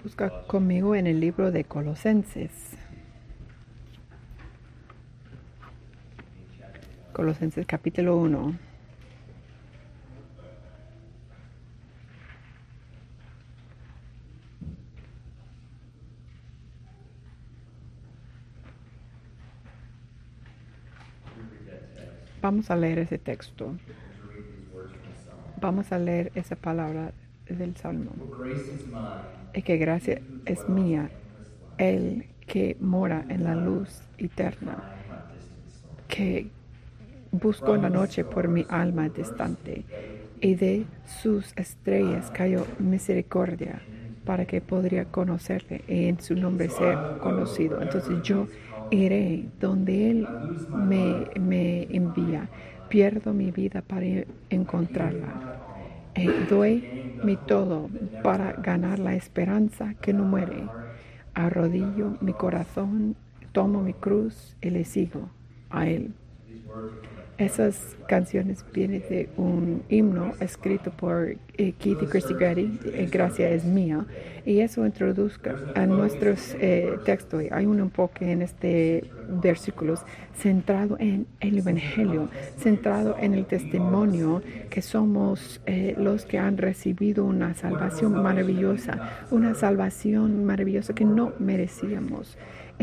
Busca conmigo en el libro de Colosenses. Colosenses capítulo 1. Vamos a leer ese texto. Vamos a leer esa palabra del Salmo. Y que gracia es mía, el que mora en la luz eterna, que busco en la noche por mi alma distante, y de sus estrellas cayó misericordia, para que podría conocerle y en su nombre ser conocido. Entonces yo iré donde Él me envía, pierdo mi vida para encontrarla. Doy mi todo para ganar la esperanza que no muere. Arrodillo mi corazón, tomo mi cruz y le sigo a Él. Esas canciones vienen de un himno escrito por Keith y Christy Grady, Gracia es mía, y eso introduzca a nuestros textos. Hay un enfoque en este versículos centrado en el Evangelio, centrado en el testimonio que somos los que han recibido una salvación maravillosa que no merecíamos.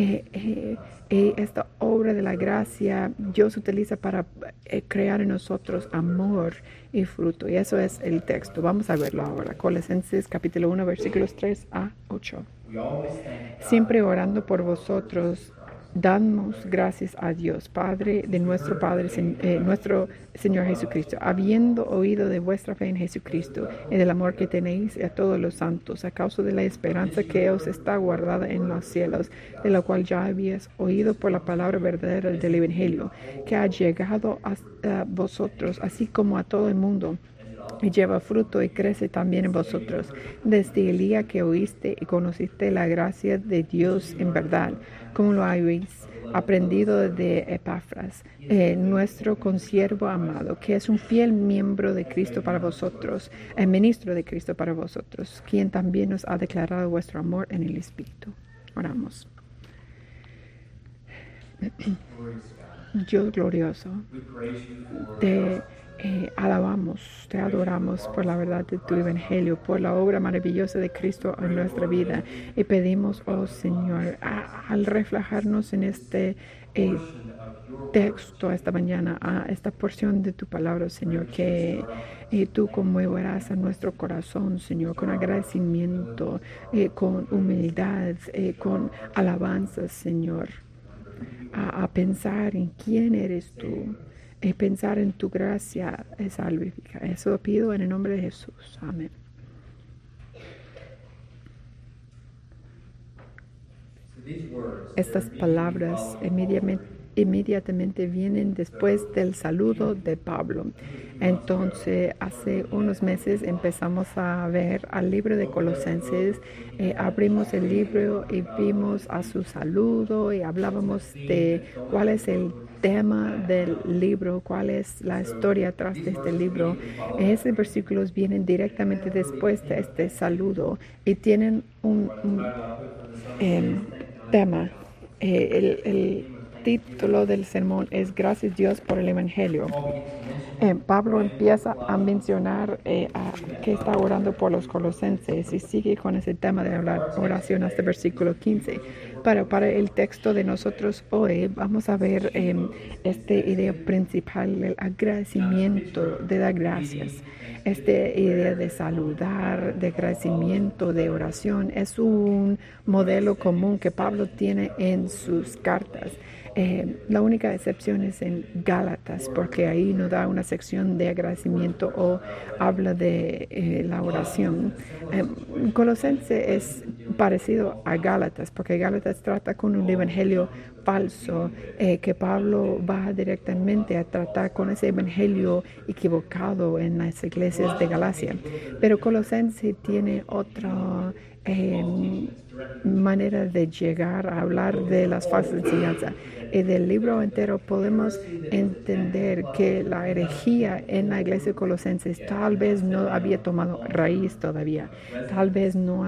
Esta obra de la gracia Dios utiliza para crear en nosotros amor y fruto. Y eso es el texto. Vamos a verlo ahora. Colosenses capítulo 1, versículos 3 a 8. Siempre orando por vosotros, damos gracias a Dios, Padre de nuestro nuestro Señor Jesucristo, habiendo oído de vuestra fe en Jesucristo y del amor que tenéis a todos los santos, a causa de la esperanza que os está guardada en los cielos, de la cual ya habías oído por la palabra verdadera del Evangelio, que ha llegado a vosotros, así como a todo el mundo, y lleva fruto y crece también en vosotros, desde el día que oíste y conociste la gracia de Dios en verdad, como lo habéis aprendido de Epafras, nuestro consiervo amado, que es un fiel miembro de Cristo para vosotros, el ministro de Cristo para vosotros, quien también nos ha declarado vuestro amor en el Espíritu. Oramos. Dios glorioso, te alabamos, te adoramos por la verdad de tu Evangelio, por la obra maravillosa de Cristo en nuestra vida. Y pedimos, oh Señor, al reflejarnos en este texto esta mañana, a esta porción de tu palabra, Señor, que tú conmoverás a nuestro corazón, Señor, con agradecimiento, con humildad, con alabanzas, Señor, a pensar en quién eres tú. Pensar en tu gracia salvífica. Eso pido en el nombre de Jesús. Amén. Estas palabras inmediatamente vienen después del saludo de Pablo. Entonces, hace unos meses empezamos a ver al libro de Colosenses. Abrimos el libro y vimos a su saludo y hablábamos de cuál es el tema del libro, cuál es la historia atrás de este libro. Esos versículos vienen directamente después de este saludo y tienen un tema. El título del sermón es Gracias Dios por el Evangelio. Pablo empieza a mencionar que está orando por los colosenses y sigue con ese tema de la oración hasta el versículo 15. Pero para el texto de nosotros hoy vamos a ver esta idea principal del agradecimiento, de dar gracias. Esta idea de saludar, de agradecimiento, de oración, es un modelo común que Pablo tiene en sus cartas. La única excepción es en Gálatas, porque ahí no da una sección de agradecimiento o habla de la oración. Colosense es parecido a Gálatas, porque Gálatas trata con un evangelio falso, que Pablo va directamente a tratar con ese evangelio equivocado en las iglesias de Galacia. Pero Colosense tiene otra manera de llegar a hablar de las falsas enseñanzas. Y del libro entero podemos entender que la herejía en la iglesia de Colosenses tal vez no había tomado raíz todavía, tal vez no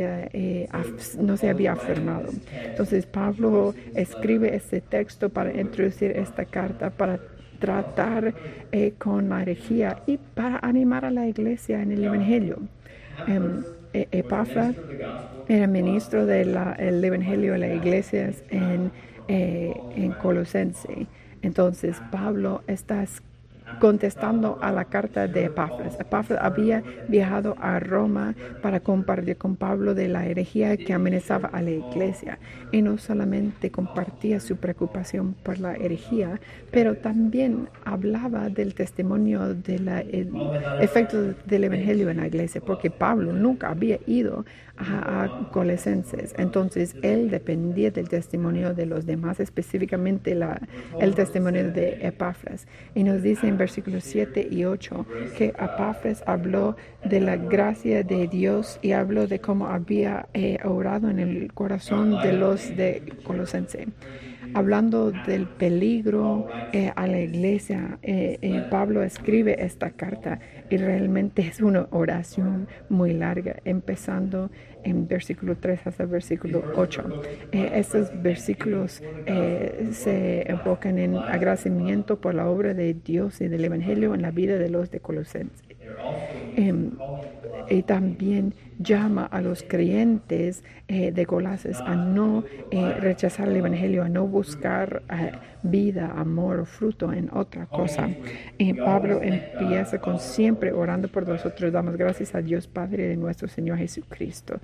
se había afirmado. Entonces Pablo escribe este texto para introducir esta carta, para tratar con la herejía y para animar a la iglesia en el evangelio. Epafras era ministro del evangelio de las iglesias en Colosense. Entonces Pablo está contestando a la carta de Epafras. Epafras había viajado a Roma para compartir con Pablo de la herejía que amenazaba a la iglesia. Y no solamente compartía su preocupación por la herejía, pero también hablaba del testimonio del efecto del evangelio en la iglesia, porque Pablo nunca había ido a Colosenses. Entonces él dependía del testimonio de los demás, específicamente el testimonio de Epafras. Y nos dice en versículos 7 y 8 que Epafras habló de la gracia de Dios y habló de cómo había orado en el corazón de los de Colosense. Hablando del peligro a la iglesia, Pablo escribe esta carta y realmente es una oración muy larga, empezando en versículo 3 hasta el versículo 8. Estos versículos se enfocan en agradecimiento por la obra de Dios y del Evangelio en la vida de los de Colosenses. Y también llama a los creyentes de Colosas a no rechazar el evangelio, a no buscar vida, amor o fruto en otra cosa. Pablo empieza con siempre orando por nosotros. Damos gracias a Dios Padre de nuestro Señor Jesucristo.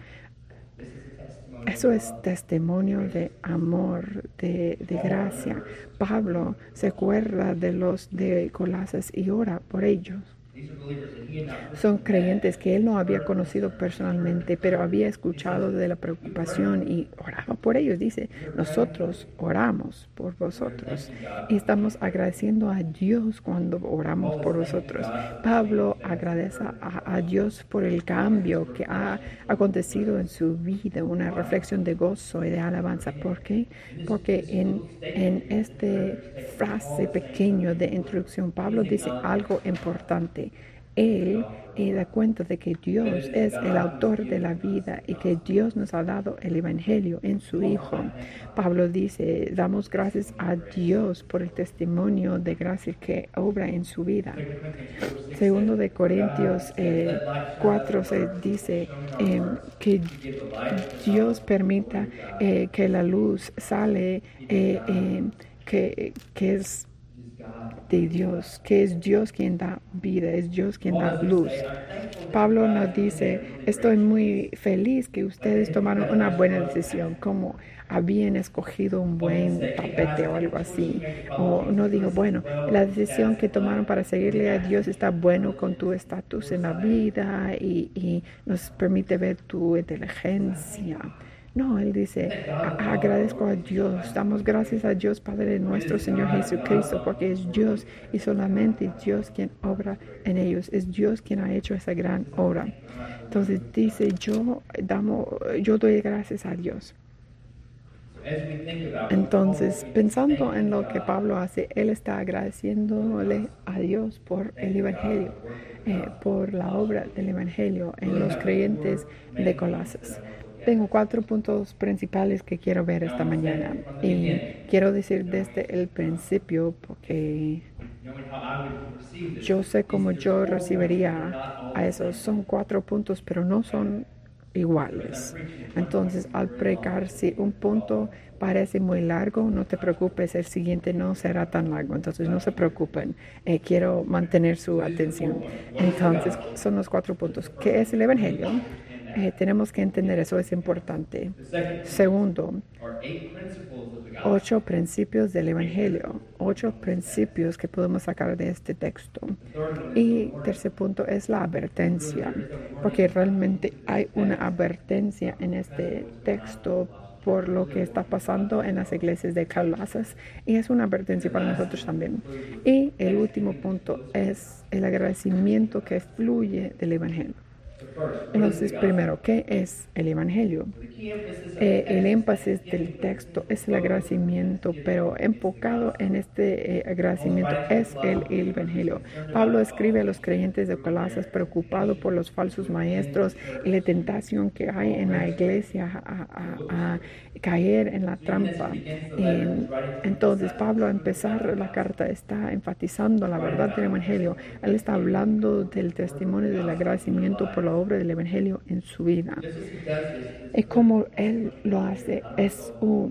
Eso es testimonio de amor, de gracia. Pablo se acuerda de los de Colosas y ora por ellos. Son creyentes que él no había conocido personalmente, pero había escuchado de la preocupación y oraba por ellos. Dice, nosotros oramos por vosotros y estamos agradeciendo a Dios cuando oramos por vosotros. Pablo agradece a Dios por el cambio que ha acontecido en su vida, una reflexión de gozo y de alabanza. ¿Por qué? Porque en esta frase pequeña de introducción, Pablo dice algo importante. Él da cuenta de que Dios es el autor de la vida y que Dios nos ha dado el evangelio en su Hijo. Pablo dice, damos gracias a Dios por el testimonio de gracia que obra en su vida. Segundo de Corintios 4 se dice que Dios permita que la luz sale, que es de Dios, que es Dios quien da vida, es Dios quien da luz. Pablo nos dice, estoy muy feliz que ustedes tomaron una buena decisión, como habían escogido un buen tapete o algo así. O no digo, bueno, la decisión que tomaron para seguirle a Dios está bueno con tu estatus en la vida y nos permite ver tu inteligencia. No, él dice, agradezco a Dios, damos gracias a Dios Padre de nuestro Señor Jesucristo, porque es Dios y solamente Dios quien obra en ellos, es Dios quien ha hecho esa gran obra. Entonces dice, yo doy gracias a Dios. Entonces, pensando en lo que Pablo hace, él está agradeciéndole a Dios por el Evangelio, por la obra del Evangelio en los creyentes de Colosas. Tengo 4 puntos principales que quiero ver esta mañana y quiero decir desde el principio porque yo sé cómo yo recibiría a esos. Son 4 puntos, pero no son iguales. Entonces, al predicar, si un punto parece muy largo, no te preocupes, el siguiente no será tan largo. Entonces, no se preocupen. Quiero mantener su atención. Entonces, son los 4 puntos. ¿Qué es el Evangelio? Tenemos que entender eso, es importante. Segundo, 8 principios del Evangelio, 8 principios que podemos sacar de este texto. Y tercer punto es la advertencia, porque realmente hay una advertencia en este texto por lo que está pasando en las iglesias de Colosas, y es una advertencia para nosotros también. Y el último punto es el agradecimiento que fluye del Evangelio. Entonces, primero, ¿qué es el Evangelio? El énfasis del texto es el agradecimiento, pero enfocado en este agradecimiento es el Evangelio. Pablo escribe a los creyentes de Colosas preocupado por los falsos maestros y la tentación que hay en la iglesia a caer en la trampa. Entonces, Pablo, al empezar la carta, está enfatizando la verdad del Evangelio. Él está hablando del testimonio del agradecimiento por la obra del Evangelio en su vida. Y como él lo hace, es un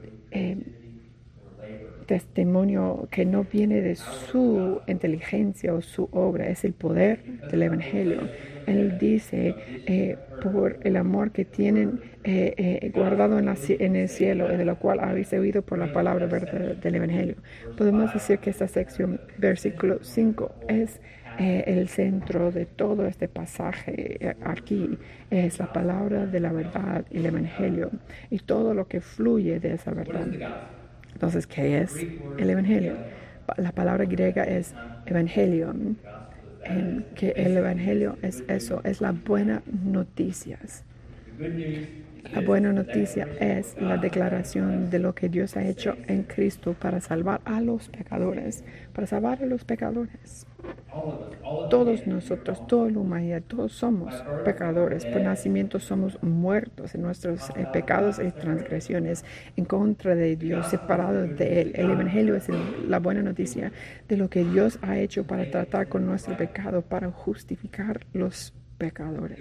testimonio que no viene de su inteligencia o su obra, es el poder del Evangelio. Él dice, por el amor que tienen guardado en el cielo, de lo cual habéis oído por la palabra verdad del Evangelio. Podemos decir que esta sección, versículo 5, es el centro de todo este pasaje. Aquí es la palabra de la verdad, el Evangelio, y todo lo que fluye de esa verdad. Entonces, ¿qué es el Evangelio? La palabra griega es evangelion, que el Evangelio es eso, es la buena noticias. La buena noticia es la declaración de lo que Dios ha hecho en Cristo para salvar a los pecadores, para salvar a los pecadores. Todos nosotros, toda la humanidad, todos somos pecadores. Por nacimiento somos muertos en nuestros pecados y transgresiones en contra de Dios, separados de Él. El Evangelio es la buena noticia de lo que Dios ha hecho para tratar con nuestro pecado, para justificar los pecadores.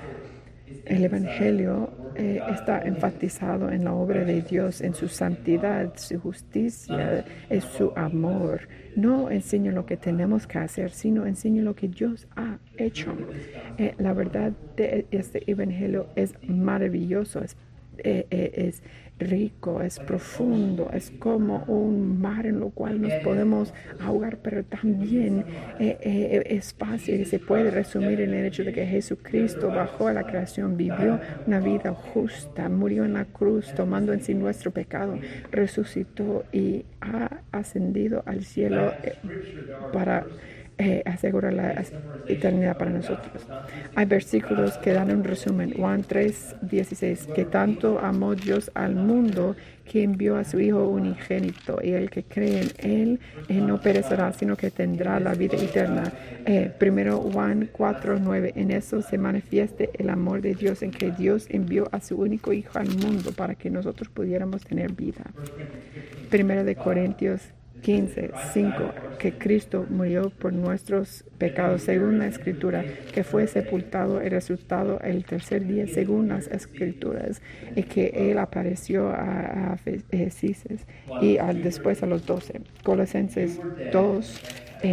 El Evangelio está enfatizado en la obra de Dios, en su santidad, su justicia, en su amor. No enseña lo que tenemos que hacer, sino enseña lo que Dios ha hecho. La verdad de este Evangelio es maravilloso, es rico, es profundo, es como un mar en lo cual nos podemos ahogar, pero también es fácil y se puede resumir en el hecho de que Jesucristo bajó a la creación, vivió una vida justa, murió en la cruz tomando en sí nuestro pecado, resucitó y ha ascendido al cielo para asegurar la eternidad para nosotros. Hay versículos que dan un resumen. Juan 3:16, que tanto amó Dios al mundo que envió a su Hijo unigénito, y el que cree en Él no perecerá, sino que tendrá la vida eterna. Primero Juan 4:9, en eso se manifieste el amor de Dios, en que Dios envió a su único Hijo al mundo para que nosotros pudiéramos tener vida. Primero de Corintios 15:5, que Cristo murió por nuestros pecados según la Escritura, que fue sepultado y resucitado el tercer día según las Escrituras, y que Él apareció a Cises y después a los 12. Colosenses 2,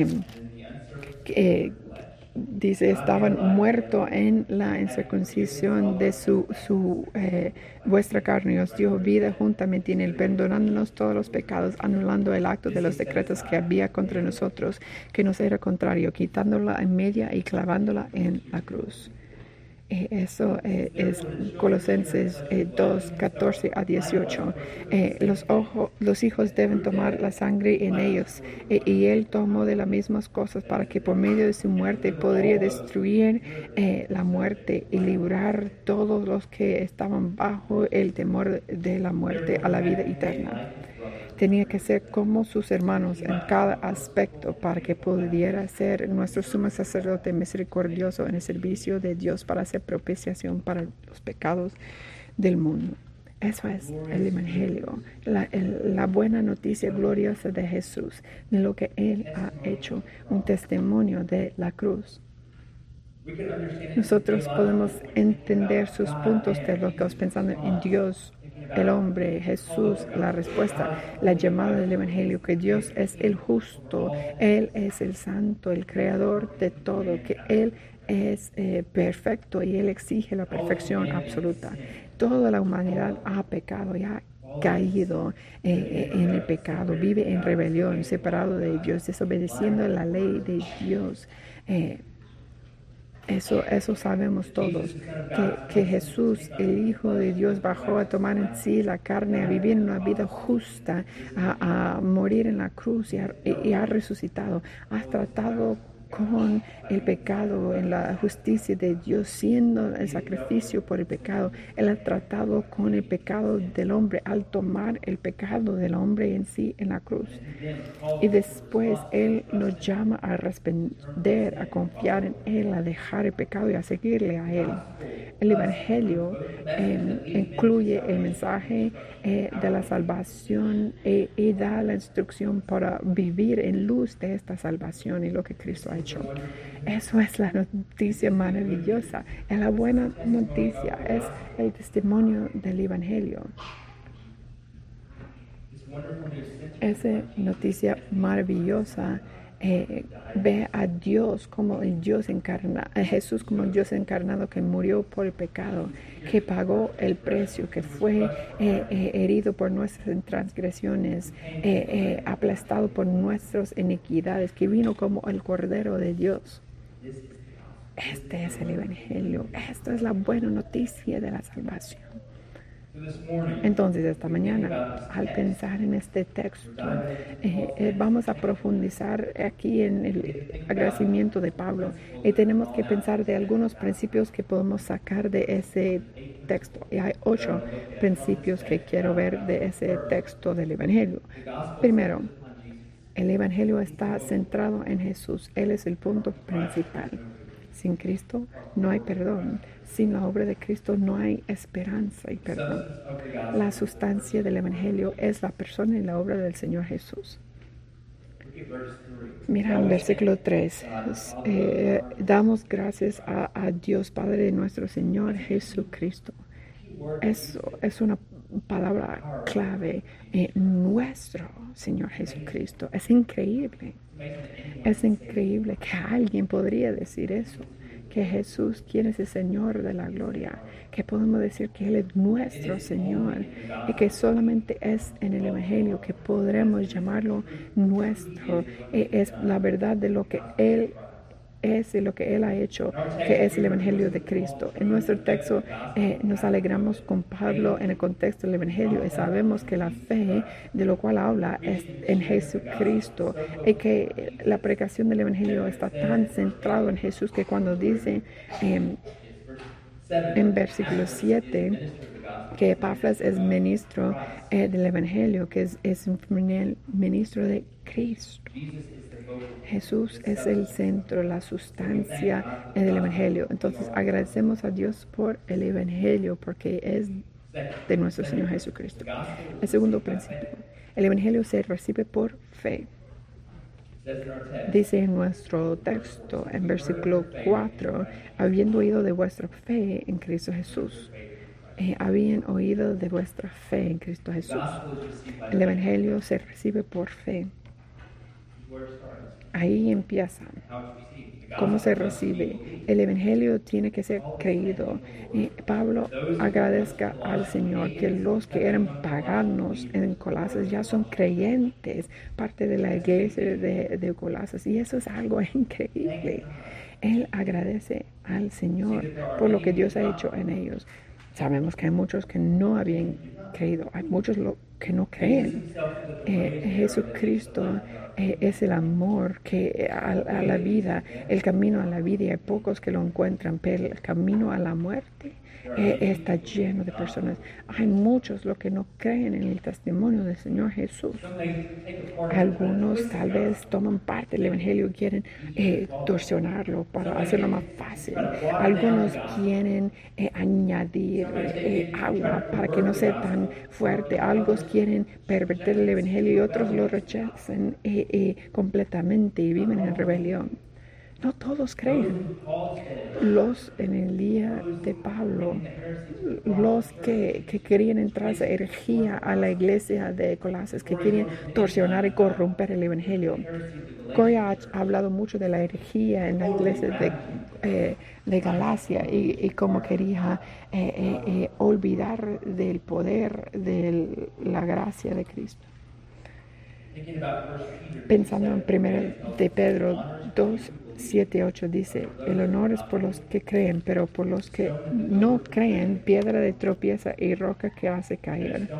dice, estaban muertos en la incircuncisión de vuestra carne, y os dio vida juntamente en él, perdonándonos todos los pecados, anulando el acto de los decretos que había contra nosotros, que nos era contrario, quitándola en media y clavándola en la cruz. Eso es Colosenses 2:14-18. Los hijos deben tomar la sangre en ellos, y Él tomó de las mismas cosas para que por medio de su muerte podría destruir la muerte y librar todos los que estaban bajo el temor de la muerte a la vida eterna. Tenía que ser como sus hermanos en cada aspecto para que pudiera ser nuestro sumo sacerdote misericordioso en el servicio de Dios para hacer propiciación para los pecados del mundo. Eso es el Evangelio, la buena noticia gloriosa de Jesús, de lo que Él ha hecho, un testimonio de la cruz. Nosotros podemos entender sus puntos teológicos pensando en Dios, el hombre, Jesús, la respuesta, la llamada del Evangelio, que Dios es el justo, Él es el santo, el creador de todo, que Él es perfecto y Él exige la perfección absoluta. Toda la humanidad ha pecado y ha caído en el pecado, vive en rebelión, separado de Dios, desobedeciendo la ley de Dios. Eso sabemos todos, que Jesús, el Hijo de Dios, bajó a tomar en sí la carne, a vivir una vida justa, a morir en la cruz y ha resucitado. Ha tratado con el pecado en la justicia de Dios, siendo el sacrificio por el pecado. Él ha tratado con el pecado del hombre al tomar el pecado del hombre en sí en la cruz. Y después Él nos llama a responder, a confiar en Él, a dejar el pecado y a seguirle a Él. El Evangelio incluye el mensaje de la salvación y da la instrucción para vivir en luz de esta salvación y lo que Cristo ha hecho. Eso es la noticia maravillosa. Y la buena noticia es el testimonio del Evangelio. Esa noticia maravillosa ve a Dios como el Dios encarnado, a Jesús como el Dios encarnado que murió por el pecado, que pagó el precio, que fue herido por nuestras transgresiones, aplastado por nuestras iniquidades, que vino como el Cordero de Dios. Este es el Evangelio. Esta es la buena noticia de la salvación. Entonces, esta mañana, al pensar en este texto, vamos a profundizar aquí en el agradecimiento de Pablo y tenemos que pensar de algunos principios que podemos sacar de ese texto. Y hay 8 principios que quiero ver de ese texto del Evangelio. Primero, el Evangelio está centrado en Jesús. Él es el punto principal. Sin Cristo no hay perdón. Sin la obra de Cristo no hay esperanza y perdón. La sustancia del Evangelio es la persona y la obra del Señor Jesús. Mira, en versículo 3, damos gracias a Dios Padre de nuestro Señor Jesucristo. Eso es una palabra clave, nuestro Señor Jesucristo. Es increíble que alguien podría decir eso, que Jesús quiere ser Señor de la gloria, que podemos decir que Él es nuestro Señor y que solamente es en el Evangelio que podremos llamarlo nuestro. Es la verdad de lo que Él es y lo que Él ha hecho, que es el Evangelio de Cristo. En nuestro texto nos alegramos con Pablo en el contexto del Evangelio y sabemos que la fe de lo cual habla es en Jesucristo y que la predicación del Evangelio está tan centrado en Jesús que cuando dice en versículo 7 que Epafras es ministro del Evangelio, que es un ministro de Cristo. Jesús es el centro, la sustancia del Evangelio. Entonces agradecemos a Dios por el Evangelio porque es de nuestro Señor Jesucristo. El segundo principio, el Evangelio se recibe por fe. Dice en nuestro texto, en versículo 4, habiendo oído de vuestra fe en Cristo Jesús. Habían oído de vuestra fe en Cristo Jesús. El Evangelio se recibe por fe. Ahí empieza. ¿Cómo se recibe? El Evangelio tiene que ser creído. Pablo agradezca al Señor que los que eran paganos en Colosas ya son creyentes, parte de la iglesia de Colosas. Y eso es algo increíble. Él agradece al Señor por lo que Dios ha hecho en ellos. Sabemos que hay muchos que no habían creído. Hay muchos que no creen. Jesucristo es el amor que a la vida, el camino a la vida, y hay pocos que lo encuentran, pero el camino a la muerte está lleno de personas. Hay muchos los que no creen en el testimonio del Señor Jesús. Algunos tal vez toman parte del Evangelio y quieren torsionarlo para hacerlo más fácil. Algunos quieren añadir agua para que no sea tan fuerte. Algunos quieren pervertir el Evangelio y otros lo rechazan completamente y viven en rebelión. No todos creen. Los en el día de Pablo, los que querían entrar esa herejía a la iglesia de Colosas, que querían torsionar y corromper el Evangelio. Goya ha hablado mucho de la herejía en la iglesia de Galacia y cómo quería olvidar del poder de la gracia de Cristo. Pensando en 1 de Pedro 2, 7:8 dice, el honor es por los que creen, pero por los que no creen, piedra de tropieza y roca que hace caer.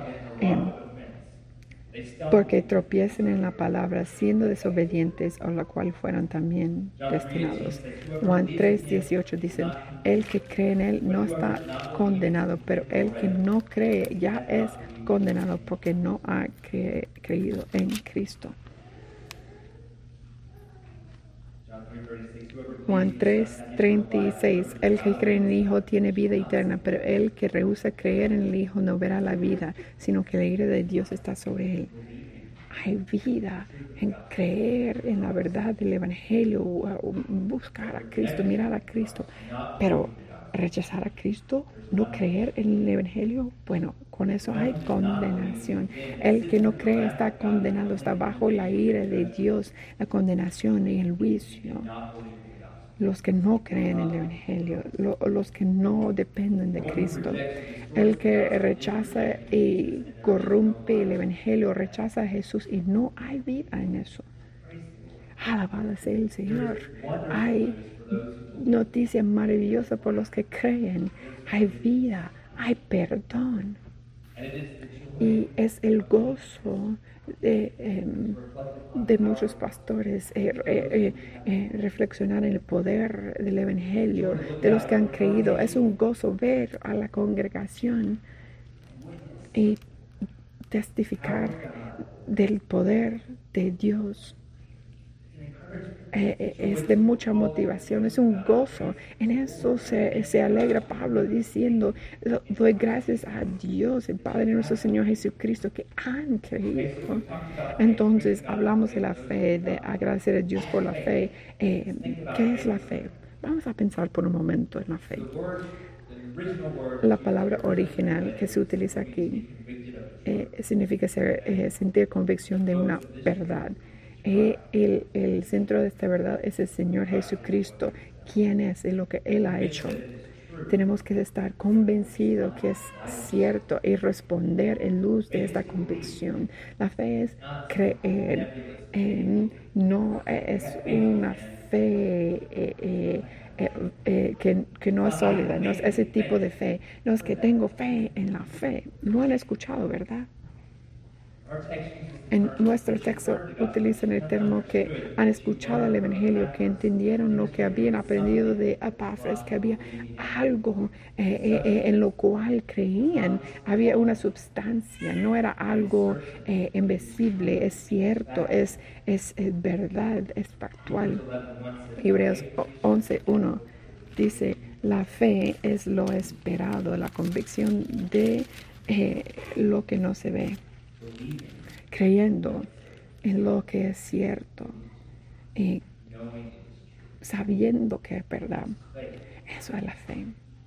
Porque tropiecen en la palabra, siendo desobedientes, a la cual fueron también destinados. Juan 3:18 dice, el que cree en él no está condenado, pero el que no cree ya es condenado porque no ha creído en Cristo. Juan 3:36, el que cree en el Hijo tiene vida eterna, pero el que rehúsa creer en el Hijo no verá la vida, sino que la ira de Dios está sobre él. Hay vida en creer en la verdad del Evangelio, buscar a Cristo, mirar a Cristo, pero rechazar a Cristo, no creer en el Evangelio, bueno, con eso hay condenación. El que no cree está condenado, está bajo la ira de Dios, la condenación y el juicio. Los que no creen en el Evangelio, los que no dependen de Cristo. El que rechaza y corrompe el Evangelio, rechaza a Jesús y no hay vida en eso. Alabado sea el Señor. Hay noticia maravillosa por los que creen. Hay vida, hay perdón. Y es el gozo de muchos pastores reflexionar en el poder del Evangelio, de los que han creído. Es un gozo ver a la congregación y testificar del poder de Dios. Es de mucha motivación, es un gozo. En eso se alegra Pablo diciendo, doy gracias a Dios, el Padre de nuestro Señor Jesucristo, que han creído. Entonces hablamos de la fe, de agradecer a Dios por la fe. ¿Qué es la fe? Vamos a pensar por un momento en la fe. La palabra original que se utiliza aquí significa sentir convicción de una verdad. El centro de esta verdad es el Señor Jesucristo, quién es y lo que Él ha hecho. Tenemos que estar convencidos que es cierto y responder en luz de esta convicción. La fe es creer, no es una fe que no es sólida, no es ese tipo de fe. No es que tengo fe en la fe. No han escuchado, ¿verdad? En nuestro texto utilizan el término que han escuchado el Evangelio, que entendieron lo que habían aprendido de Epafras, que había algo en lo cual creían, había una sustancia, no era algo invisible, es cierto, es verdad, es factual. Hebreos 11:1 dice, la fe es lo esperado, la convicción de lo que no se ve. Creyendo en lo que es cierto y sabiendo que es verdad. Eso es la fe.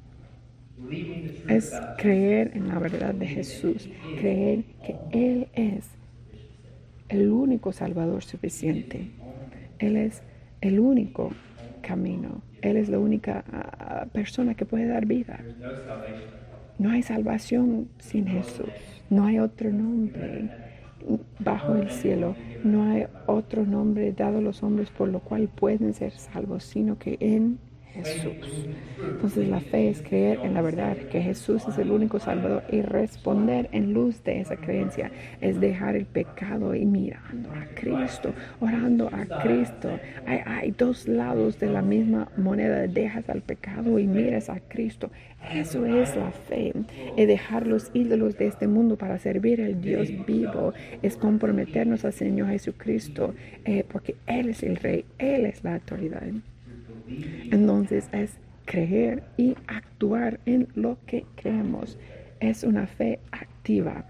Es creer en la verdad de Jesús, creer que Él es el único Salvador suficiente. Él es el único camino. Él es la única persona que puede dar vida. No hay salvación sin Jesús. No hay otro nombre bajo el cielo. No hay otro nombre dado a los hombres por lo cual pueden ser salvos, sino que en Jesús. Entonces la fe es creer en la verdad que Jesús es el único Salvador y responder en luz de esa creencia es dejar el pecado y mirando a Cristo, orando a Cristo. Hay dos lados de la misma moneda. Dejas al pecado y miras a Cristo. Eso es la fe. Es dejar los ídolos de este mundo para servir al Dios vivo. Es comprometernos al Señor Jesucristo porque Él es el Rey, Él es la autoridad. Entonces es creer y actuar en lo que creemos. Es una fe activa.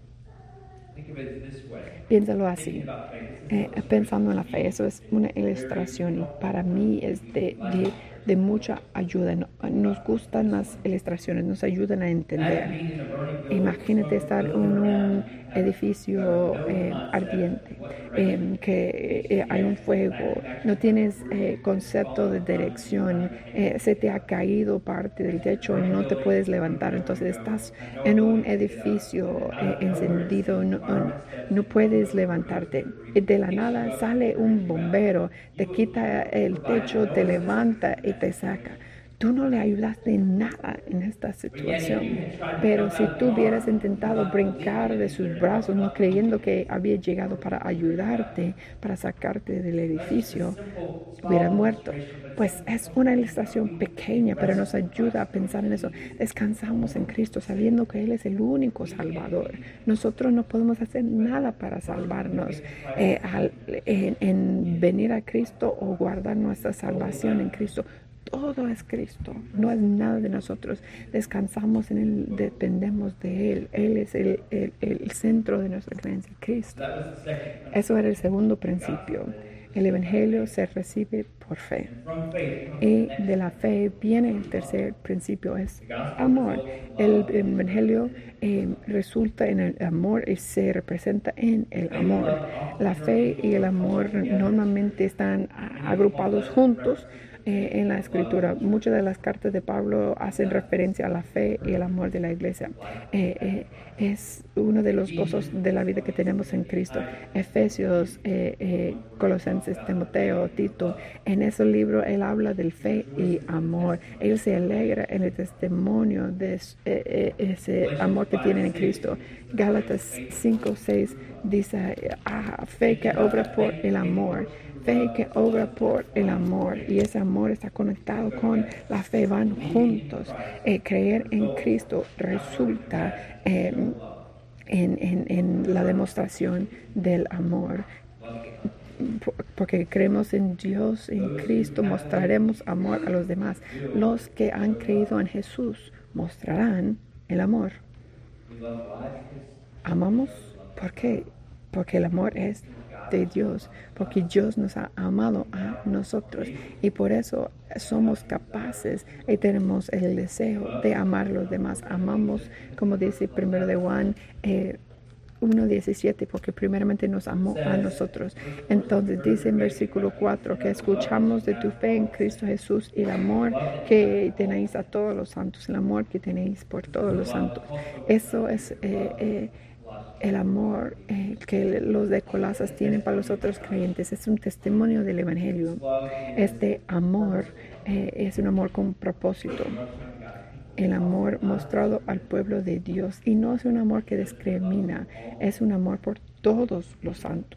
Piénsalo así. Pensando en la fe, eso es una ilustración y para mí es de de mucha ayuda. Nos gustan las ilustraciones, nos ayudan a entender. Imagínate estar en un edificio ardiente, que hay un fuego, no tienes concepto de dirección, se te ha caído parte del techo y no te puedes levantar. Entonces estás en un edificio encendido, no puedes levantarte. De la nada sale un bombero, te quita el techo, te levanta y te saca. Tú no le ayudaste en nada en esta situación, pero si tú hubieras intentado brincar de sus brazos, no creyendo que había llegado para ayudarte, para sacarte del edificio, hubieras muerto. Pues es una ilustración pequeña, pero nos ayuda a pensar en eso. Descansamos en Cristo, sabiendo que Él es el único Salvador. Nosotros no podemos hacer nada para salvarnos. En venir a Cristo o guardar nuestra salvación en Cristo, todo es Cristo, no es nada de nosotros. Descansamos en Él, dependemos de Él. Él es el centro de nuestra creencia, Cristo. Eso era el segundo principio. El Evangelio se recibe por fe. Y de la fe viene el tercer principio, es amor. El Evangelio resulta en el amor y se representa en el amor. La fe y el amor normalmente están agrupados juntos. En la escritura, muchas de las cartas de Pablo hacen referencia a la fe y el amor de la iglesia. Es uno de los gozos de la vida que tenemos en Cristo. Efesios, Colosenses, Timoteo, Tito, en ese libro él habla del fe y amor. Él se alegra en el testimonio de ese amor que tienen en Cristo. Gálatas 5:6 dice, fe que obra por el amor. Fe que obra por el amor, y ese amor está conectado con la fe, van juntos. Creer en Cristo resulta en la demostración del amor. Porque creemos en Dios, en Cristo, mostraremos amor a los demás. Los que han creído en Jesús mostrarán el amor. ¿Amamos? ¿Por qué? Porque el amor es de Dios, porque Dios nos ha amado a nosotros y por eso somos capaces y tenemos el deseo de amar a los demás. Amamos, como dice 1 de Juan 1:17, porque primeramente nos amó a nosotros. Entonces dice en versículo 4 que escuchamos de tu fe en Cristo Jesús y el amor que tenéis a todos los santos, el amor que tenéis por todos los santos. Eso es el amor que los de Colosas tienen para los otros creyentes. Es un testimonio del Evangelio. Este amor es un amor con propósito. El amor mostrado al pueblo de Dios. Y no es un amor que discrimina. Es un amor por todos los santos.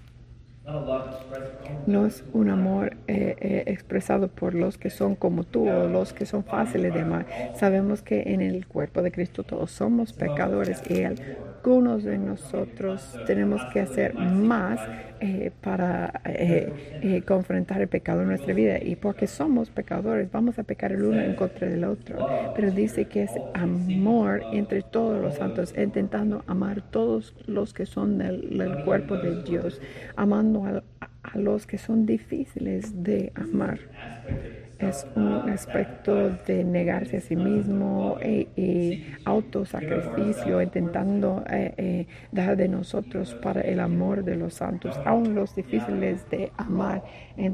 No es un amor expresado por los que son como tú o los que son fáciles de amar. Sabemos que en el cuerpo de Cristo todos somos pecadores y algunos de nosotros tenemos que hacer más para confrontar el pecado en nuestra vida. Y porque somos pecadores, vamos a pecar el uno en contra del otro. Pero dice que es amor entre todos los santos, intentando amar a todos los que son del cuerpo de Dios, amando a los que son difíciles de amar. Es un aspecto de negarse a sí mismo y autosacrificio, intentando dar de nosotros para el amor de los santos. Aún los difíciles de amar,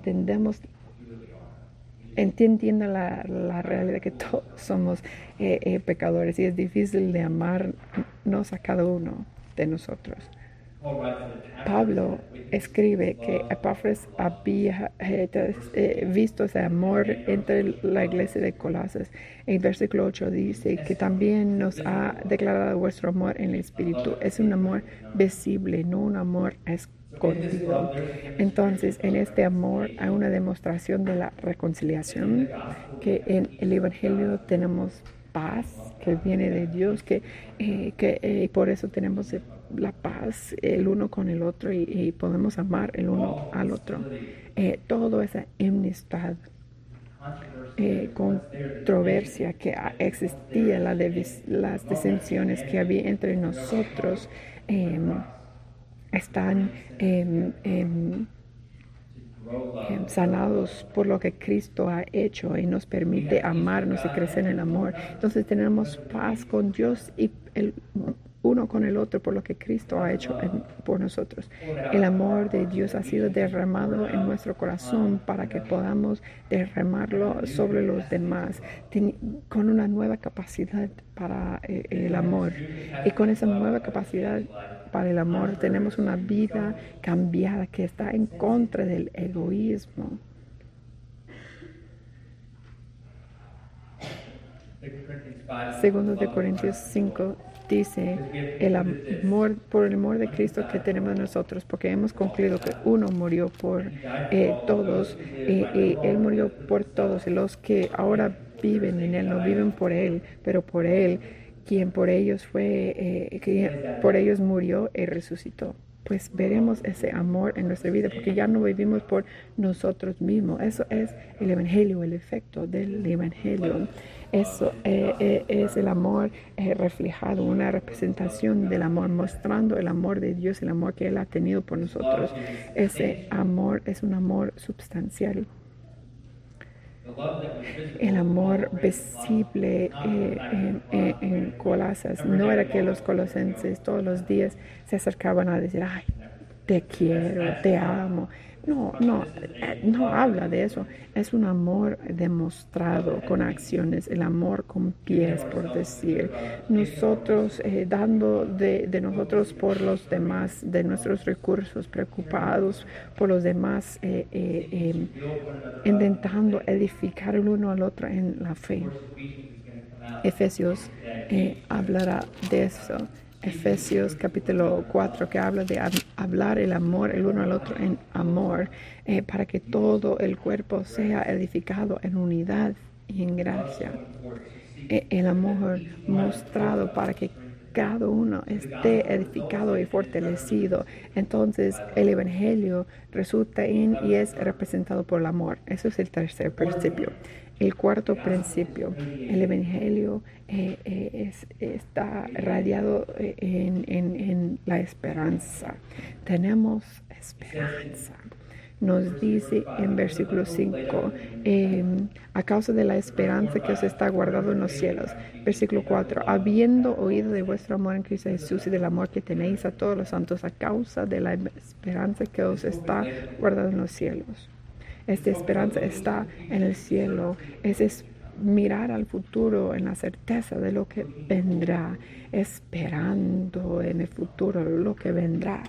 entiendo la realidad que todos somos pecadores y es difícil de amarnos a cada uno de nosotros. Pablo escribe que Epafras había visto ese amor entre la iglesia de Colosas. En versículo 8 dice que también nos ha declarado vuestro amor en el Espíritu. Es un amor visible, no un amor escondido. Entonces, en este amor hay una demostración de la reconciliación, que en el Evangelio tenemos paz que viene de Dios, que por eso tenemos la paz el uno con el otro y podemos amar el uno al otro. Toda esa enemistad, controversia que existía, las disensiones que había entre nosotros, están sanados por lo que Cristo ha hecho y nos permite amarnos y crecer en el amor. Entonces tenemos paz con Dios y el uno con el otro por lo que Cristo ha hecho por nosotros. El amor de Dios ha sido derramado en nuestro corazón para que podamos derramarlo sobre los demás con una nueva capacidad para el amor. Y con esa nueva capacidad para el amor tenemos una vida cambiada que está en contra del egoísmo. Segundo de Corintios 5 dice el amor de Cristo que tenemos nosotros, porque hemos concluido que uno murió por todos y Él murió por todos, y los que ahora viven en Él no viven por Él, pero por Él, quien por ellos por ellos murió y resucitó. Pues veremos ese amor en nuestra vida, porque ya no vivimos por nosotros mismos. Eso es el Evangelio, el efecto del Evangelio. Eso es el amor reflejado, una representación del amor, mostrando el amor de Dios, el amor que Él ha tenido por nosotros. Ese amor es un amor sustancial. El amor visible en Colosas no era que los colosenses todos los días se acercaban a decir, ay, te quiero, te amo. No habla de eso. Es un amor demostrado con acciones, el amor con pies, por decir. Nosotros dando de nosotros por los demás, de nuestros recursos, preocupados por los demás, intentando edificar el uno al otro en la fe. Efesios hablará de eso. Efesios capítulo 4, que habla de hablar el amor el uno al otro en amor, para que todo el cuerpo sea edificado en unidad y en gracia. El amor mostrado para que cada uno esté edificado y fortalecido. Entonces el Evangelio resulta en y es representado por el amor. Eso es el tercer principio. El cuarto principio, el Evangelio está radiado en la esperanza. Tenemos esperanza. Nos dice en versículo 5, a causa de la esperanza que os está guardado en los cielos. Versículo 4, habiendo oído de vuestro amor en Cristo Jesús y del amor que tenéis a todos los santos, a causa de la esperanza que os está guardado en los cielos. Esta esperanza está en el cielo. Es mirar al futuro en la certeza de lo que vendrá, esperando en el futuro lo que vendrá.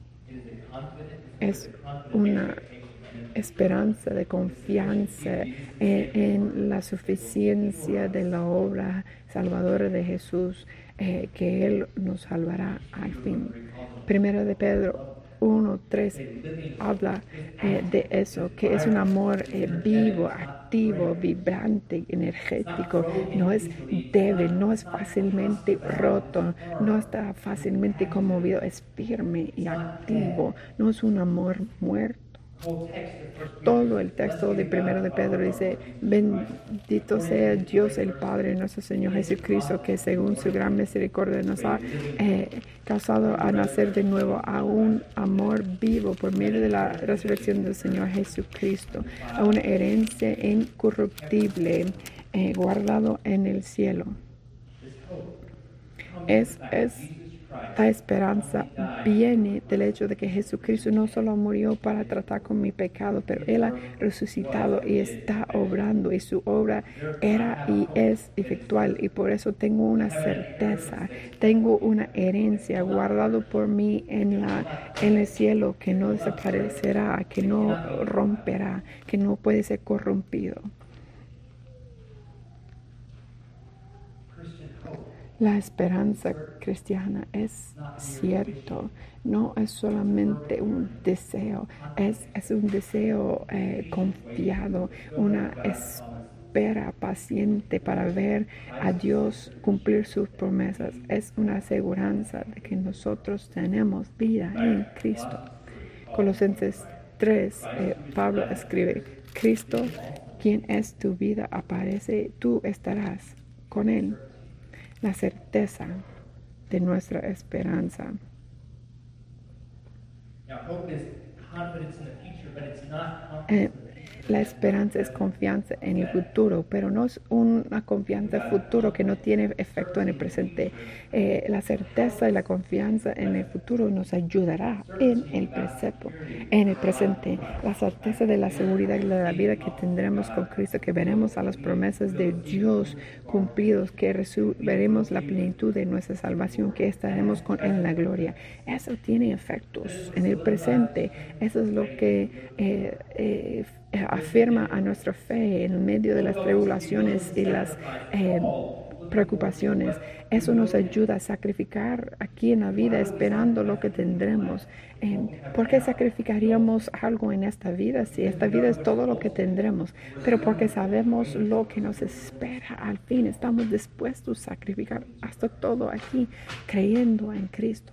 Es una esperanza de confianza en la suficiencia de la obra salvadora de Jesús, que Él nos salvará al fin. Primero de Pedro 1:3 habla de eso, que es un amor vivo, activo, vibrante, energético. No es débil, no es fácilmente roto, no está fácilmente conmovido, es firme y activo. No es un amor muerto. Todo el texto de Primero de Pedro dice, bendito sea Dios el Padre de nuestro Señor Jesucristo, que según su gran misericordia nos ha causado a nacer de nuevo a un amor vivo por medio de la resurrección del Señor Jesucristo, a una herencia incorruptible guardado en el cielo. Esta esperanza viene del hecho de que Jesucristo no solo murió para tratar con mi pecado, pero Él ha resucitado y está obrando, y su obra era y es efectual, y por eso tengo una certeza, tengo una herencia guardado por mí en el cielo, que no desaparecerá, que no romperá, que no puede ser corrompido. La esperanza cristiana es cierto, no es solamente un deseo, es un deseo confiado, una espera paciente para ver a Dios cumplir sus promesas. Es una aseguranza de que nosotros tenemos vida en Cristo. Colosenses 3, Pablo escribe, Cristo, quien es tu vida, aparece, tú estarás con Él. La certeza de nuestra esperanza. Eh, la esperanza es confianza en el futuro, pero no es una confianza futuro que no tiene efecto en el presente. La certeza y la confianza en el futuro nos ayudará en el presente. La certeza de la seguridad y de la vida que tendremos con Cristo, que veremos a las promesas de Dios cumplidos, que veremos la plenitud de nuestra salvación, que estaremos con Él en la gloria. Eso tiene efectos en el presente. Eso es lo que afirma a nuestra fe en medio de las tribulaciones y las preocupaciones. Eso nos ayuda a sacrificar aquí en la vida esperando lo que tendremos. ¿Por qué sacrificaríamos algo en esta vida si esta vida es todo lo que tendremos? Pero porque sabemos lo que nos espera al fin. Estamos dispuestos a sacrificar hasta todo aquí creyendo en Cristo.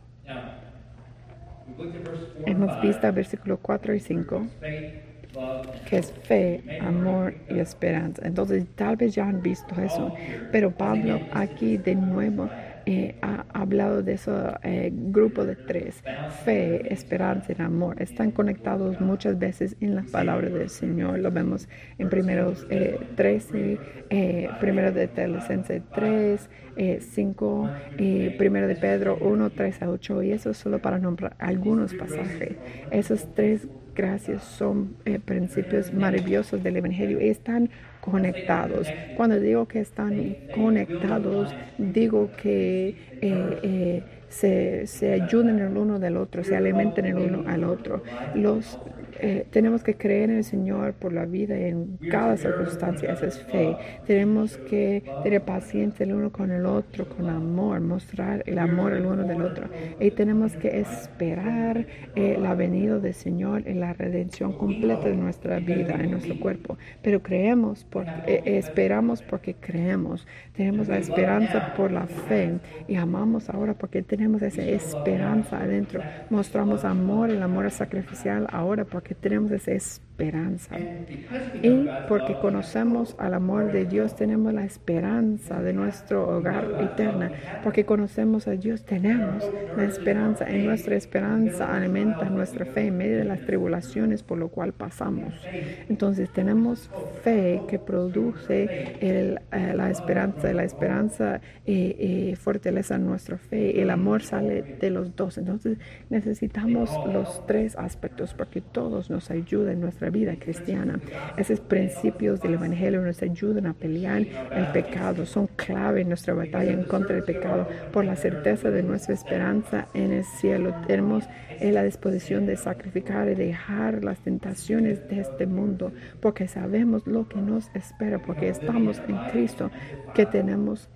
Hemos visto versículos 4 y 5. Que es fe, amor y esperanza. Entonces, tal vez ya han visto eso, pero Pablo aquí de nuevo ha hablado de ese grupo de tres: fe, esperanza y amor. Están conectados muchas veces en la palabra del Señor. Lo vemos en primeros 13, primero de Tesalonicenses 3, 5, primero de Pedro 1, 3 a 8, y eso es solo para nombrar algunos pasajes. Esos tres gracias son principios maravillosos del Evangelio y están conectados. Cuando digo que están conectados, digo que se ayudan el uno del otro, se alimentan el uno al otro. Tenemos que creer en el Señor por la vida en cada circunstancia. Esa es fe. Tenemos que tener paciencia el uno con el otro, con amor, mostrar el amor el uno del otro. Y tenemos que esperar la venida del Señor en la redención completa de nuestra vida, en nuestro cuerpo. Pero esperamos porque creemos. Tenemos la esperanza por la fe y amamos ahora porque tenemos esa esperanza adentro. Mostramos amor, el amor sacrificial ahora porque tenemos esa esperanza. Y porque conocemos al amor de Dios, tenemos la esperanza de nuestro hogar eterno. Porque conocemos a Dios, tenemos la esperanza. Y nuestra esperanza alimenta nuestra fe en medio de las tribulaciones por lo cual pasamos. Entonces tenemos fe que produce la esperanza. La esperanza fortalece nuestra fe. El amor sale de los dos. Entonces necesitamos los tres aspectos porque todos nos ayudan en nuestra vida cristiana. Esos principios del Evangelio nos ayudan a pelear el pecado. Son clave en nuestra batalla en contra del pecado. Por la certeza de nuestra esperanza en el cielo, tenemos la disposición de sacrificar y dejar las tentaciones de este mundo porque sabemos lo que nos espera, porque estamos en Cristo, que tenemos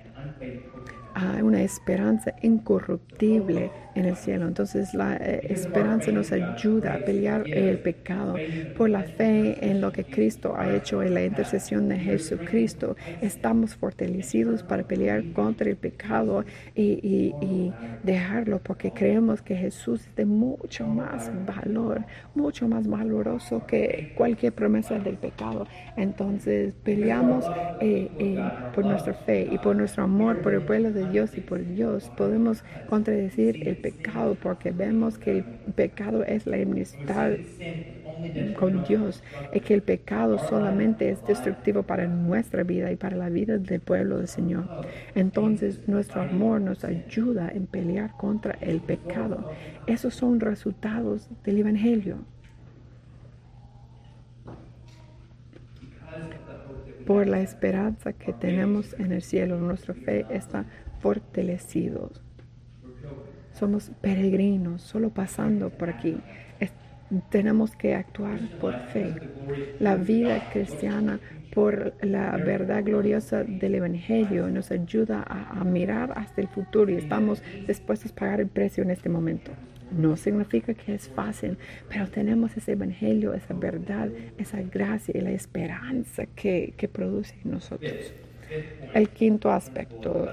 una esperanza incorruptible en el cielo. Entonces la esperanza nos ayuda a pelear el pecado por la fe en lo que Cristo ha hecho en la intercesión de Jesucristo. Estamos fortalecidos para pelear contra el pecado y dejarlo porque creemos que Jesús es de mucho más valor, mucho más valoroso que cualquier promesa del pecado. Entonces peleamos por nuestra fe y por nuestro amor por el pueblo de Dios y por Dios. Podemos contradecir el pecado porque vemos que el pecado es la enemistad con Dios y que el pecado solamente es destructivo para nuestra vida y para la vida del pueblo del Señor. Entonces nuestro amor nos ayuda en pelear contra el pecado. Esos son resultados del Evangelio. Por la esperanza que tenemos en el cielo, nuestra fe está fortalecida. Somos peregrinos, solo pasando por aquí. Tenemos que actuar por fe. La vida cristiana, por la verdad gloriosa del Evangelio, nos ayuda a mirar hasta el futuro y estamos dispuestos a pagar el precio en este momento. No significa que es fácil, pero tenemos ese Evangelio, esa verdad, esa gracia y la esperanza que produce en nosotros. El quinto aspecto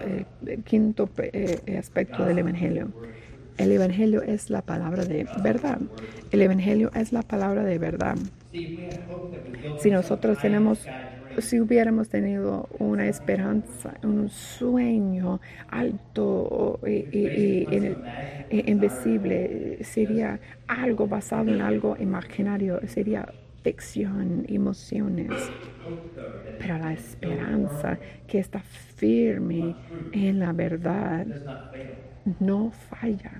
del Evangelio. El Evangelio es la palabra de verdad. El Evangelio es la palabra de verdad. Si nosotros tenemos si hubiéramos tenido una esperanza, un sueño alto y invisible, sería algo basado en algo imaginario, sería ficción, emociones. Pero la esperanza que está firme en la verdad no falla,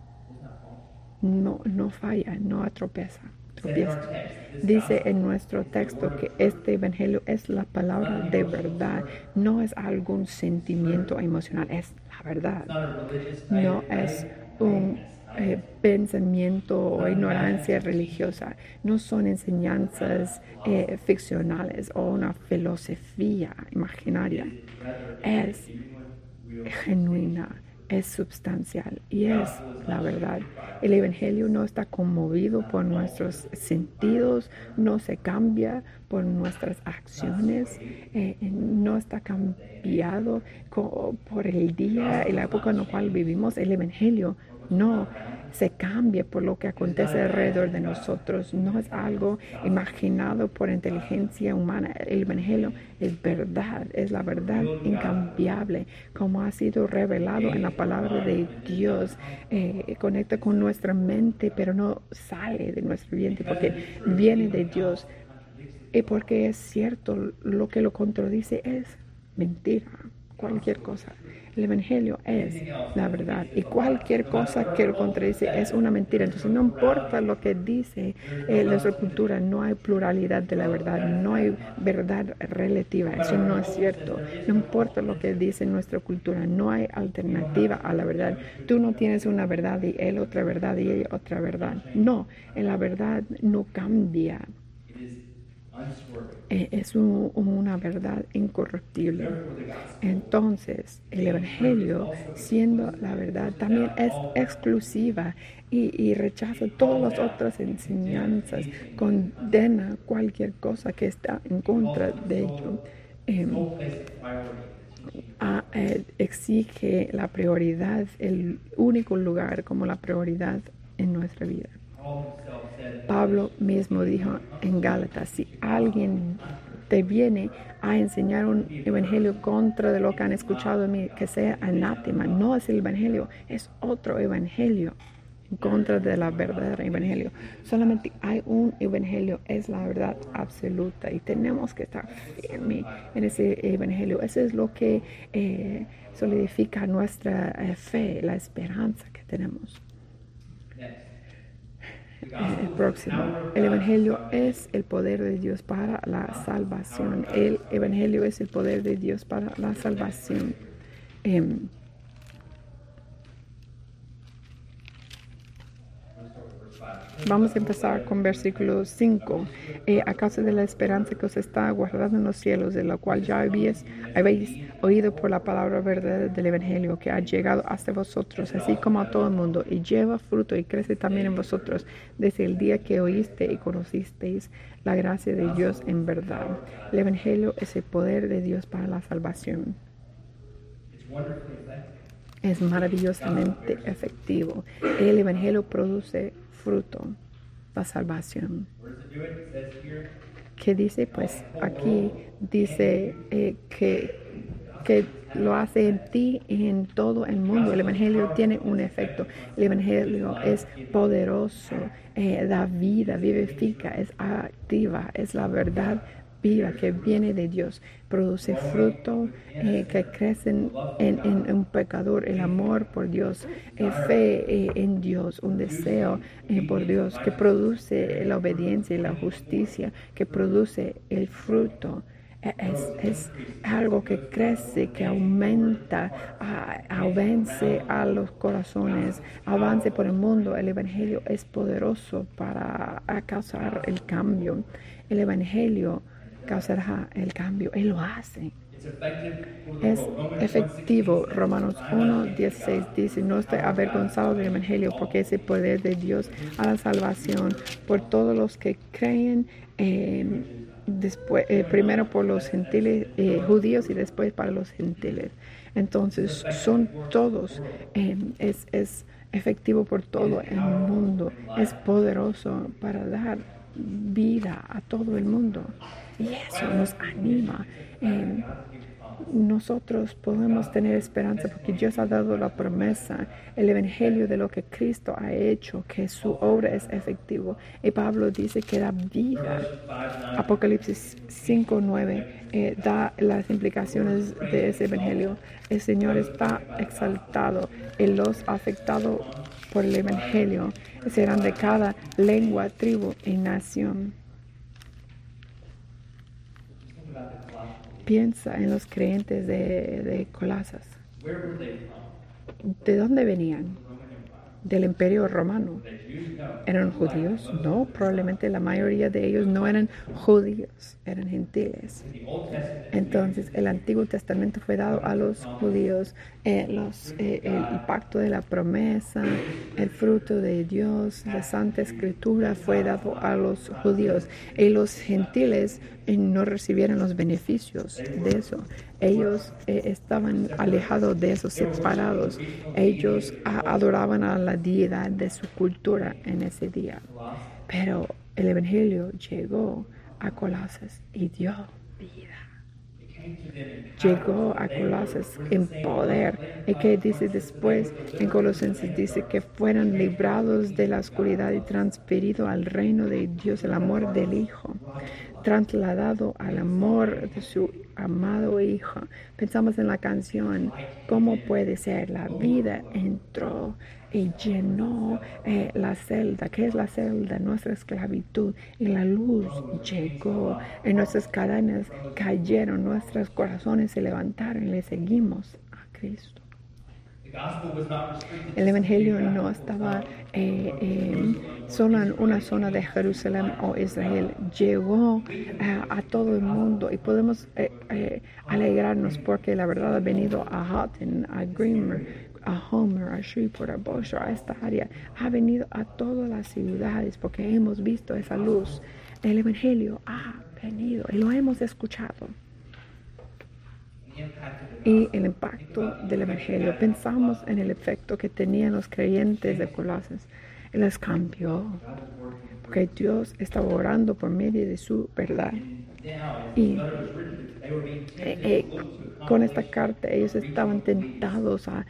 no falla, no tropieza. Dice en nuestro texto que este evangelio es la palabra de verdad, no es algún sentimiento emocional, es la verdad. No es un pensamiento o ignorancia religiosa, no son enseñanzas ficcionales o una filosofía imaginaria. Es genuina, es substancial y es la verdad. El evangelio no está conmovido por nuestros sentidos, no se cambia por nuestras acciones, no está cambiado por el día y la época en la cual vivimos. El evangelio no se cambia por lo que acontece alrededor de nosotros, no es algo imaginado por inteligencia humana. El evangelio es verdad, es la verdad incambiable, como ha sido revelado en la palabra de Dios. Conecta con nuestra mente, pero no sale de nuestro vientre porque viene de Dios. Y porque es cierto, lo que lo contradice es mentira, cualquier cosa. El evangelio es la verdad y cualquier cosa que lo contradice es una mentira. Entonces no importa lo que dice nuestra cultura, no hay pluralidad de la verdad, no hay verdad relativa, eso no es cierto. No importa lo que dice nuestra cultura, no hay alternativa a la verdad. Tú no tienes una verdad y él otra verdad y ella otra verdad. No, en la verdad no cambia. Es una verdad incorruptible. Entonces, el evangelio, siendo la verdad, también es exclusiva y rechaza todas las otras enseñanzas, condena cualquier cosa que está en contra de ello. Exige la prioridad, el único lugar como la prioridad en nuestra vida. Pablo mismo dijo en Gálatas, si alguien te viene a enseñar un evangelio contra de lo que han escuchado de mí, que sea anátema, no es el evangelio, es otro evangelio en contra de la verdadera evangelio. Solamente hay un evangelio, es la verdad absoluta y tenemos que estar firmes en ese evangelio. Eso es lo que solidifica nuestra fe, la esperanza que tenemos. El próximo. El evangelio es el poder de Dios para la salvación. El evangelio es el poder de Dios para la salvación. Vamos a empezar con versículo 5. A causa de la esperanza que os está guardada en los cielos, de la cual ya habéis oído por la palabra verdadera del evangelio, que ha llegado hasta vosotros, así como a todo el mundo, y lleva fruto y crece también en vosotros, desde el día que oíste y conocisteis la gracia de Dios en verdad. El evangelio es el poder de Dios para la salvación. Es maravillosamente efectivo. El evangelio produce fruto, la salvación. ¿Qué dice? Pues aquí dice que lo hace en ti y en todo el mundo. El evangelio tiene un efecto. El evangelio es poderoso, da vida, vivifica, es activa, es la verdad viva que viene de Dios, produce fruto que crece en un pecador, el amor por Dios, fe en Dios, un deseo por Dios, que produce la obediencia y la justicia, que produce el fruto. Es algo que crece, que aumenta, avance a los corazones, avance por el mundo. El evangelio es poderoso para causar el cambio. El evangelio causará el cambio. Él lo hace. Es efectivo. Romanos 1:16 dice, no estoy avergonzado del evangelio porque es el poder de Dios a la salvación por todos los que creen, después, primero por los gentiles, judíos y después para los gentiles. Entonces son todos, es efectivo por todo el mundo, es poderoso para dar vida a todo el mundo. Y eso nos anima. Nosotros podemos tener esperanza porque Dios ha dado la promesa, el evangelio de lo que Cristo ha hecho, que su obra es efectiva. Y Pablo dice que da vida. Apocalipsis 5:9 da las implicaciones de ese evangelio. El Señor está exaltado y los afectados por el evangelio serán de cada lengua, tribu y nación. Piensa en los creyentes de Colosas. ¿De dónde venían? Del Imperio Romano. ¿Eran judíos? No, probablemente la mayoría de ellos no eran judíos, eran gentiles. Entonces, el Antiguo Testamento fue dado a los judíos, el pacto de la promesa, el fruto de Dios, la Santa Escritura fue dado a los judíos. Y los gentiles no recibieron los beneficios de eso. Ellos estaban alejados de eso, separados. Ellos adoraban a la deidad de su cultura en ese día. Pero el Evangelio llegó a Colosas y dio vida. Llegó a Colosas en poder. ¿Y qué dice después? En Colosenses dice que fueron librados de la oscuridad y transferidos al reino de Dios, el amor del Hijo, trasladado al amor de su amado Hijo. Pensamos en la canción, ¿cómo puede ser? La vida entró y llenó la celda. ¿Qué es la celda? Nuestra esclavitud. Y la luz llegó. Y nuestras cadenas cayeron. Nuestros corazones se levantaron y le seguimos a Cristo. El Evangelio no estaba solo en una zona de Jerusalén o Israel. Llegó a todo el mundo y podemos alegrarnos porque la verdad ha venido a Houghton, a Greenmer, a Homer, a Shreveport, a Bossier, a esta área. Ha venido a todas las ciudades porque hemos visto esa luz. El Evangelio ha venido y lo hemos escuchado. Y el impacto del Evangelio. Pensamos en el efecto que tenían los creyentes de Colosas. Y les cambió. Porque Dios estaba orando por medio de su verdad. Y con esta carta ellos estaban tentados a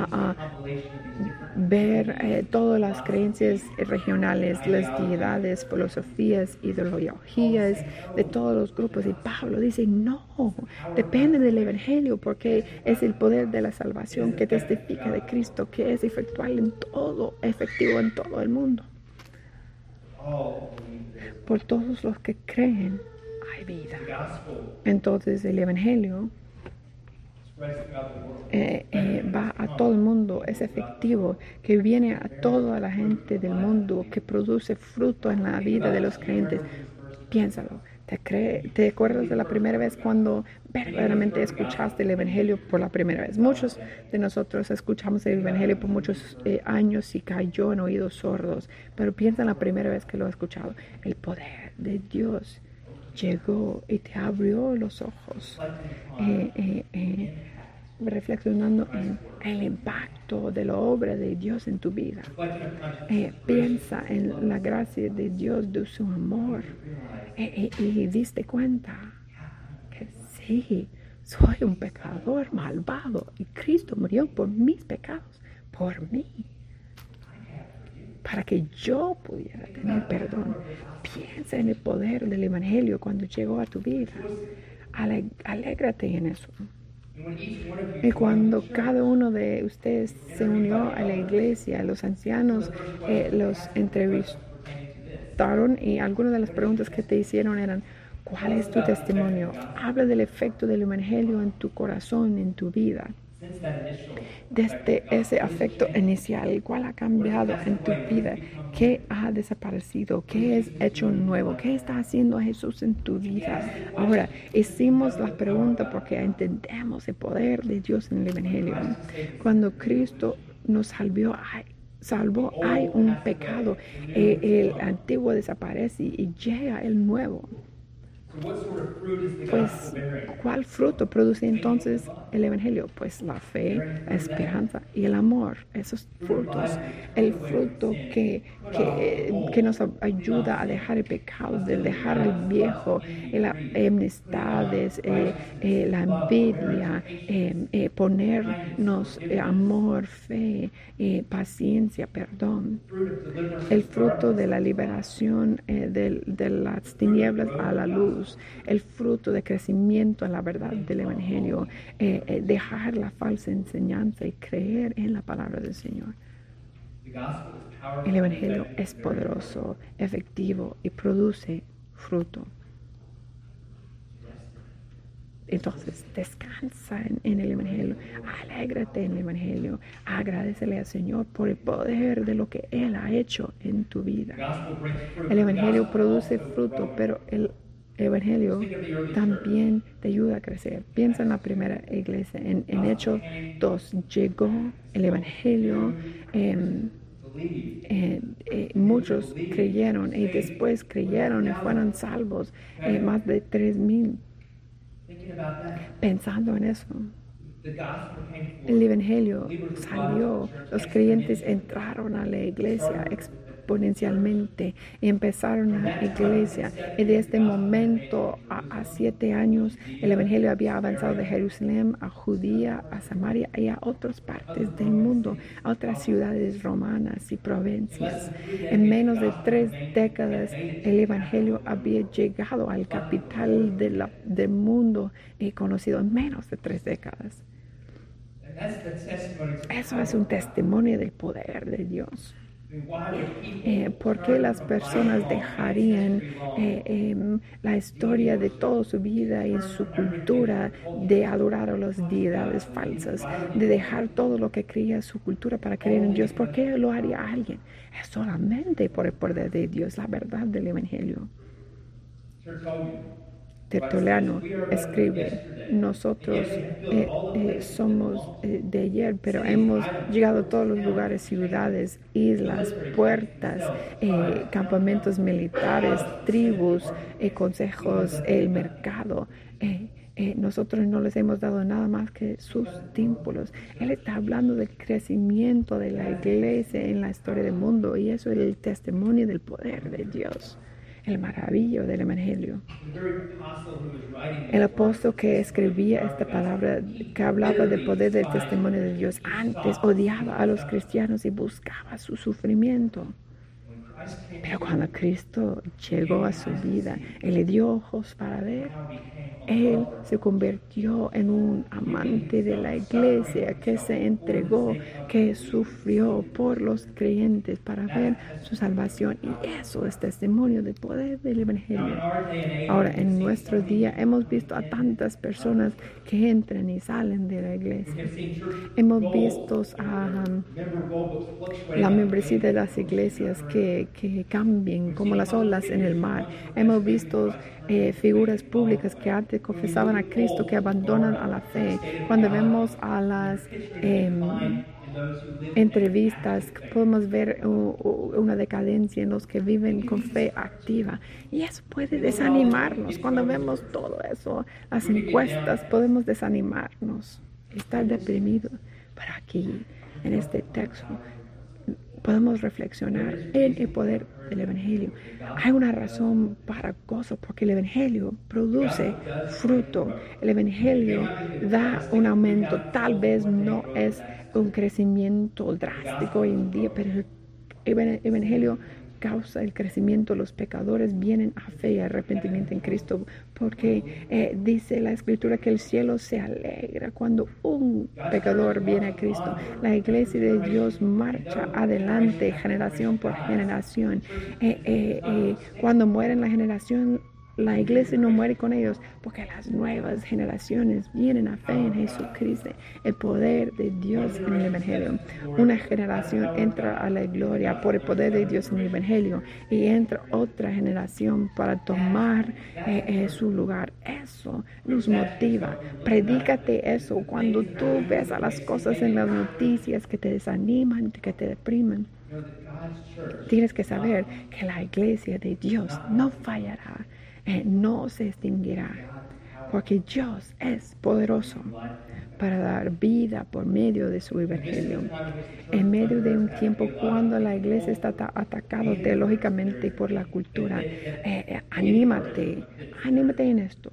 ver todas las creencias regionales, las deidades, filosofías, ideologías de todos los grupos. Y Pablo dice, no, depende del Evangelio porque es el poder de la salvación que testifica de Cristo, que es efectivo en todo el mundo. Por todos los que creen hay vida. Entonces el Evangelio va a todo el mundo, es efectivo, que viene a toda la gente del mundo, que produce fruto en la vida de los creyentes. Piénsalo. ¿Te acuerdas de la primera vez cuando verdaderamente escuchaste el Evangelio por la primera vez? Muchos de nosotros escuchamos el Evangelio por muchos años y cayó en oídos sordos, pero piensa en la primera vez que lo has escuchado. El poder de Dios llegó y te abrió los ojos, reflexionando en el impacto de la obra de Dios en tu vida. Piensa en la gracia de Dios, de su amor, y diste cuenta que sí, soy un pecador malvado y Cristo murió por mis pecados, por mí, para que yo pudiera tener perdón. Piensa en el poder del Evangelio cuando llegó a tu vida. Alégrate en eso. Y cuando cada uno de ustedes se unió a la iglesia, los ancianos los entrevistaron y algunas de las preguntas que te hicieron eran, ¿cuál es tu testimonio? Habla del efecto del Evangelio en tu corazón, en tu vida. Desde ese afecto inicial, ¿cuál ha cambiado en tu vida? ¿Qué ha desaparecido? ¿Qué es hecho nuevo? ¿Qué está haciendo Jesús en tu vida? Ahora, hicimos la pregunta porque entendemos el poder de Dios en el Evangelio. Cuando Cristo nos salvó, hay un pecado. El antiguo desaparece y llega el nuevo. Pues, ¿cuál fruto produce entonces el Evangelio? Pues la fe, la esperanza y el amor. Esos frutos, el fruto que nos ayuda a dejar el pecado, de dejar el viejo, las enemistades, la envidia, ponernos amor, fe, paciencia, perdón. El fruto de la liberación de las tinieblas a la luz, el fruto de crecimiento en la verdad del Evangelio, dejar la falsa enseñanza y creer en la palabra del Señor. El Evangelio es poderoso, efectivo y produce fruto. Entonces, descansa en el Evangelio, alégrate en el Evangelio, agradecele al Señor por el poder de lo que Él ha hecho en tu vida. El Evangelio produce fruto, pero el Evangelio también te ayuda a crecer. Piensa en la primera iglesia, en Hechos 2, llegó el Evangelio, muchos creyeron y después creyeron y fueron salvos, más de 3,000. Pensando en eso, el Evangelio salió, los creyentes entraron a la iglesia exponencialmente y empezaron la iglesia. Y de este momento a 7 años, el Evangelio había avanzado de Jerusalén a Judía, a Samaria y a otras partes del mundo, a otras ciudades romanas y provincias. En menos de 3 décadas, el Evangelio había llegado al capital del mundo conocido en menos de 3 décadas. Eso es un testimonio del poder de Dios. ¿Por qué las personas dejarían la historia de toda su vida y su cultura de adorar a las deidades falsas, de dejar todo lo que creía su cultura para creer en Dios? ¿Por qué lo haría alguien? Es solamente por el poder de Dios, la verdad del Evangelio. Tertuliano escribe, nosotros somos de ayer, pero hemos llegado a todos los lugares, ciudades, islas, puertas, campamentos militares, tribus, consejos, el mercado. Nosotros no les hemos dado nada más que sus títulos. Él está hablando del crecimiento de la iglesia en la historia del mundo, y eso es el testimonio del poder de Dios, el maravillo del Evangelio. El apóstol que escribía esta palabra, que hablaba del poder del testimonio de Dios, antes odiaba a los cristianos y buscaba su sufrimiento. Pero cuando Cristo llegó a su vida y le dio ojos para ver, Él se convirtió en un amante de la iglesia, que se entregó, que sufrió por los creyentes para ver su salvación. Y eso es testimonio del poder del Evangelio. Ahora, en nuestro día hemos visto a tantas personas que entran y salen de la iglesia. Hemos visto a la membresía de las iglesias que cambien como las olas en el mar. Hemos visto figuras públicas que antes confesaban a Cristo, que abandonan a la fe. Cuando vemos a las entrevistas, podemos ver una decadencia en los que viven con fe activa, y eso puede desanimarnos. Cuando vemos todo eso, las encuestas, podemos desanimarnos, estar deprimidos. Pero aquí, en este texto, podemos reflexionar en el poder del Evangelio. Hay una razón para gozo, porque el Evangelio produce fruto. El Evangelio da un aumento. Tal vez no es un crecimiento drástico hoy en día, pero el Evangelio causa el crecimiento. Los pecadores vienen a fe y arrepentimiento en Cristo, porque dice la Escritura que el cielo se alegra cuando un pecador viene a Cristo. La iglesia de Dios marcha adelante generación por generación. Cuando muere la generación, la iglesia no muere con ellos, porque las nuevas generaciones vienen a fe en Jesucristo, el poder de Dios en el Evangelio. Una generación entra a la gloria por el poder de Dios en el Evangelio, y entra otra generación para tomar su lugar. Eso nos motiva. Predícate eso cuando tú ves a las cosas en las noticias que te desaniman, que te deprimen. Tienes que saber que la iglesia de Dios no fallará. no se extinguirá, porque Dios es poderoso para dar vida por medio de su evangelio. En medio de un tiempo cuando la iglesia está atacada teológicamente por la cultura, anímate en esto.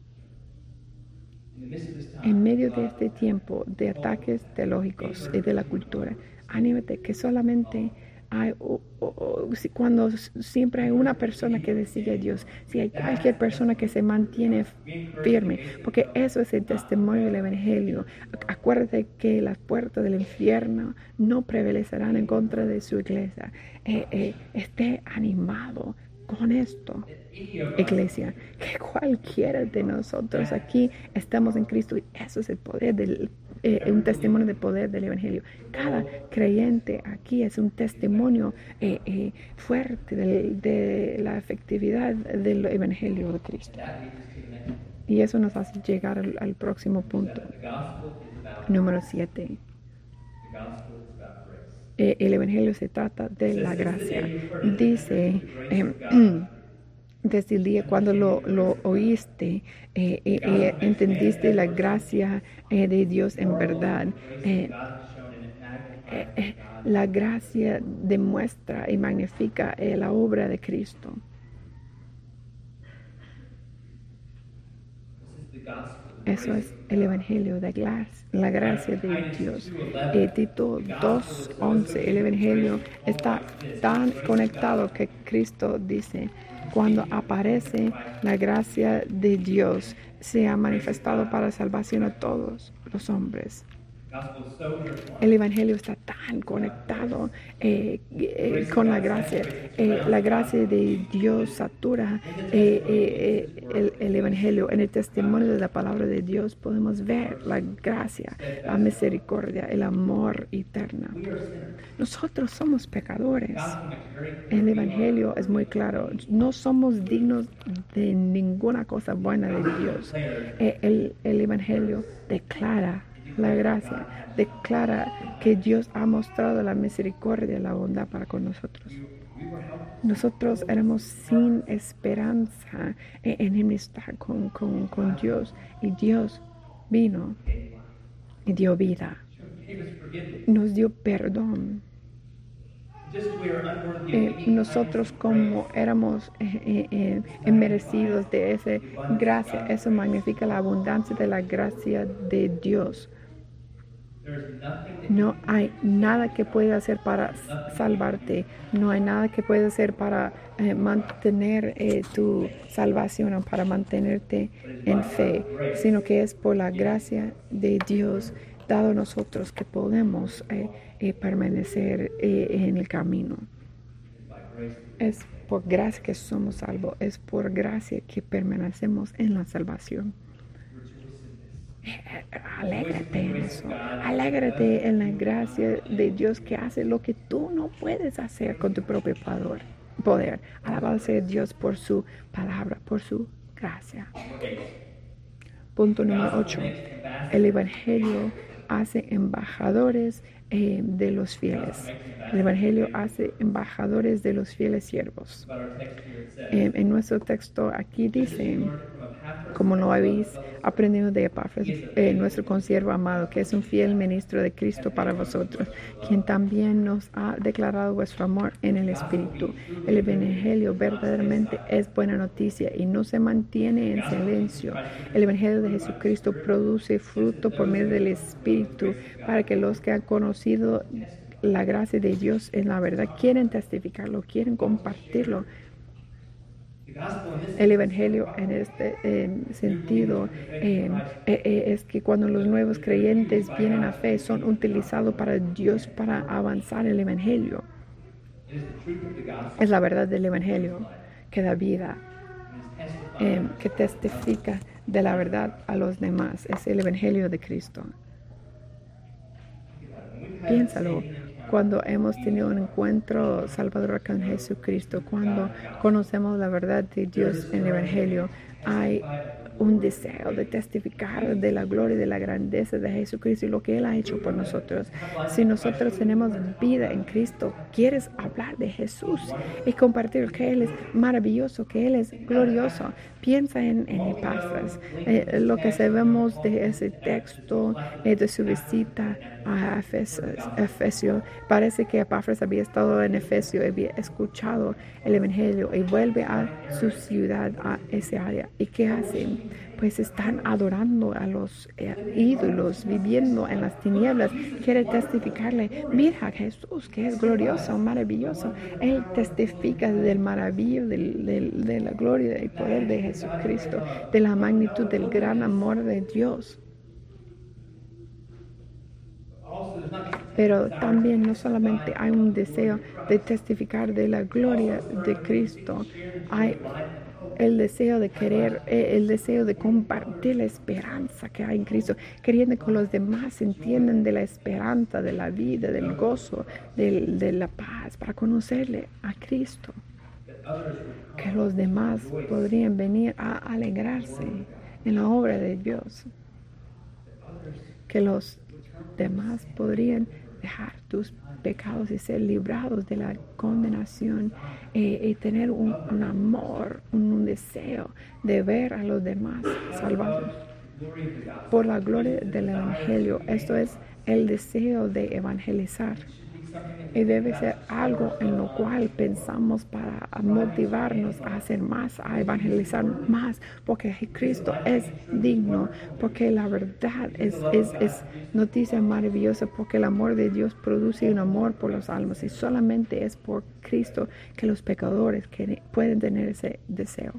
En medio de este tiempo de ataques teológicos y de la cultura, anímate que solamente hay, cuando siempre hay una persona que sigue a Dios, si hay cualquier persona que se mantiene firme, porque eso es el testimonio del evangelio. Acuérdate que las puertas del infierno no prevalecerán en contra de su iglesia. Esté animado con esto, iglesia, que cualquiera de nosotros aquí estamos en Cristo, y eso es el poder un testimonio de poder del evangelio. Cada creyente aquí es un testimonio fuerte de la efectividad del evangelio de Cristo. Y eso nos hace llegar al próximo punto, número 7. El evangelio se trata de la gracia. Dice, desde el día cuando lo oíste, entendiste la gracia de Dios en verdad. La gracia demuestra y magnifica la obra de Cristo. Eso es el evangelio de la gracia de Dios. Tito 2:11, el evangelio está tan conectado que Cristo dice, cuando aparece la gracia de Dios, se ha manifestado para salvación a todos los hombres. El evangelio está tan conectado con la gracia. La gracia de Dios satura el evangelio. En el testimonio de la palabra de Dios podemos ver la gracia, la misericordia, el amor eterno. Nosotros somos pecadores. El evangelio es muy claro. No somos dignos de ninguna cosa buena de Dios. El evangelio declara la gracia, declara que Dios ha mostrado la misericordia y la bondad para con nosotros. Nosotros éramos sin esperanza, enemistad con Dios, y Dios vino y dio vida, nos dio perdón. Nosotros, como éramos merecidos de esa gracia, eso magnifica la abundancia de la gracia de Dios. No hay nada que pueda hacer para salvarte. No hay nada que pueda hacer para mantener tu salvación o para mantenerte en fe, sino que es por la gracia de Dios dado a nosotros que podemos permanecer en el camino. Es por gracia que somos salvos. Es por gracia que permanecemos en la salvación. Alégrate en eso. Alégrate en la gracia de Dios que hace lo que tú no puedes hacer con tu propio poder. Alabado sea Dios por su palabra, por su gracia. Punto número 8. El evangelio hace embajadores de los fieles. El evangelio hace embajadores de los fieles siervos. En nuestro texto aquí dice, como lo habéis aprendido de Epafras, nuestro consiervo amado, que es un fiel ministro de Cristo para vosotros, quien también nos ha declarado vuestro amor en el Espíritu. El evangelio verdaderamente es buena noticia y no se mantiene en silencio. El evangelio de Jesucristo produce fruto por medio del Espíritu para que los que han conocido la gracia de Dios en la verdad quieren testificarlo, quieren compartirlo. El evangelio en este sentido es que cuando los nuevos creyentes vienen a fe, son utilizados para Dios para avanzar el evangelio. Es la verdad del evangelio que da vida, que testifica de la verdad a los demás. Es el evangelio de Cristo. Piénsalo. Cuando hemos tenido un encuentro salvador con Jesucristo, cuando conocemos la verdad de Dios en el evangelio, hay un deseo de testificar de la gloria y de la grandeza de Jesucristo y lo que Él ha hecho por nosotros. Si nosotros tenemos vida en Cristo, quieres hablar de Jesús y compartir que Él es maravilloso, que Él es glorioso. Piensa en Epafras, lo que sabemos de ese texto, de su visita a Efesio. Parece que Epafras había estado en Efesio, había escuchado el Evangelio y vuelve a su ciudad, a esa área. ¿Y qué hacen? Pues están adorando a los ídolos, viviendo en las tinieblas. Quiere testificarle, mira a Jesús, que es glorioso, maravilloso. Él testifica del maravillo, de la gloria y poder de Jesucristo, de la magnitud del gran amor de Dios. Pero también no solamente hay un deseo de testificar de la gloria de Cristo, hay el deseo de querer, el deseo de compartir la esperanza que hay en Cristo, queriendo que los demás entiendan de la esperanza, de la vida, del gozo, de la paz, para conocerle a Cristo. Que los demás podrían venir a alegrarse en la obra de Dios. Que los demás podrían dejar tus pecados y ser librados de la condenación y tener un amor, un deseo de ver a los demás salvados por la gloria del Evangelio. Esto es el deseo de evangelizar y debe ser algo en lo cual pensamos para motivarnos a hacer más, a evangelizar más, porque Cristo es digno, porque la verdad es noticia maravillosa, porque el amor de Dios produce un amor por los almas y solamente es por Cristo que los pecadores pueden tener ese deseo.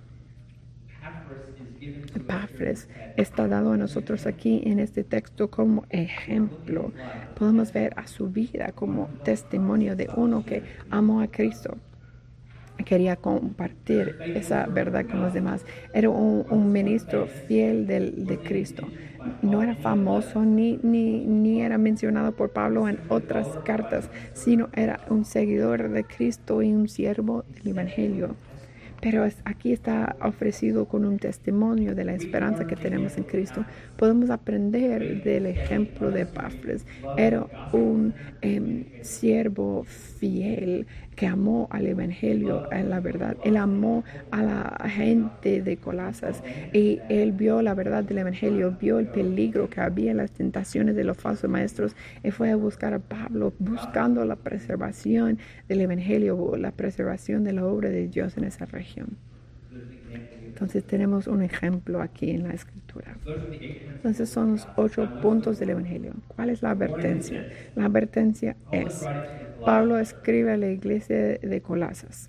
Epafras está dado a nosotros aquí en este texto como ejemplo. Podemos ver a su vida como testimonio de uno que amó a Cristo. Quería compartir esa verdad con los demás. Era un ministro fiel de Cristo. No era famoso ni era mencionado por Pablo en otras cartas, sino era un seguidor de Cristo y un siervo del Evangelio. Pero aquí está ofrecido con un testimonio de la esperanza que tenemos en Cristo. Podemos aprender del ejemplo de Epafras. Era un siervo fiel que amó al Evangelio, a la verdad. Él amó a la gente de Colosas y él vio la verdad del Evangelio, vio el peligro que había en las tentaciones de los falsos maestros y fue a buscar a Pablo buscando la preservación del Evangelio, la preservación de la obra de Dios en esa región. Entonces tenemos un ejemplo aquí en la Escritura. Entonces son los 8 puntos del Evangelio. ¿Cuál es la advertencia? La advertencia es, Pablo escribe a la iglesia de Colosas.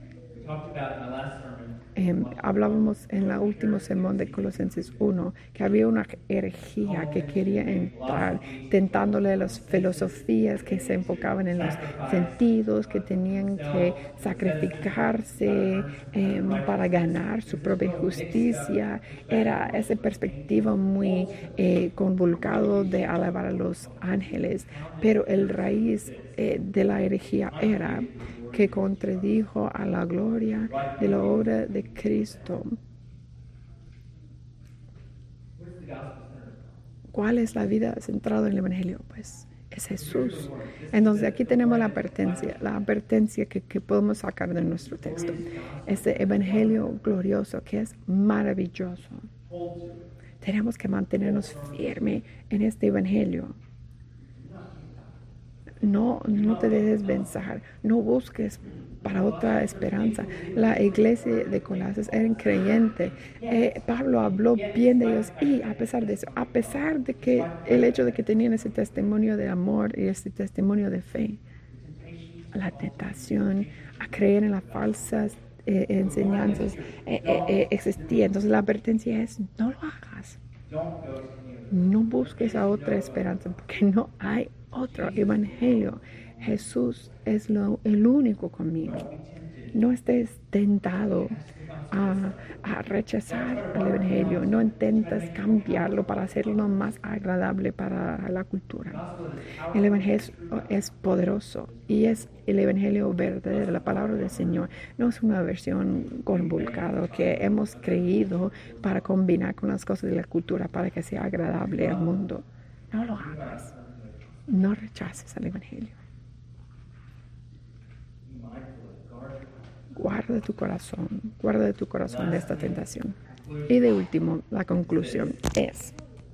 Hablábamos en el último sermón de Colosenses 1 que había una herejía que quería entrar tentándole las filosofías que se enfocaban en los sentidos, que tenían que sacrificarse para ganar su propia justicia. Era esa perspectiva muy convulcado de alabar a los ángeles, pero el raíz de la herejía era que contradijo a la gloria de la obra de Cristo. ¿Cuál es la vida centrada en el Evangelio? Pues es Jesús. Entonces aquí tenemos la advertencia que podemos sacar de nuestro texto. Este Evangelio glorioso que es maravilloso. Tenemos que mantenernos firmes en este Evangelio. No te dejes vencer, no busques para otra esperanza. La iglesia de Colosas eran creyentes. Pablo habló bien de ellos y a pesar de eso, a pesar de que el hecho de que tenían ese testimonio de amor y ese testimonio de fe, la tentación a creer en las falsas enseñanzas existía. Entonces la advertencia es, no lo hagas. No busques a otra esperanza porque no hay otro evangelio. Jesús es el único camino. No estés tentado a rechazar el Evangelio. No intentas cambiarlo para hacerlo más agradable para la cultura. El Evangelio es poderoso y es el Evangelio verdadero, la palabra del Señor. No es una versión convulgada que hemos creído para combinar con las cosas de la cultura para que sea agradable al mundo. No lo hagas. No rechaces al Evangelio. Guarda de tu corazón de esta tentación. Y de último, la conclusión es,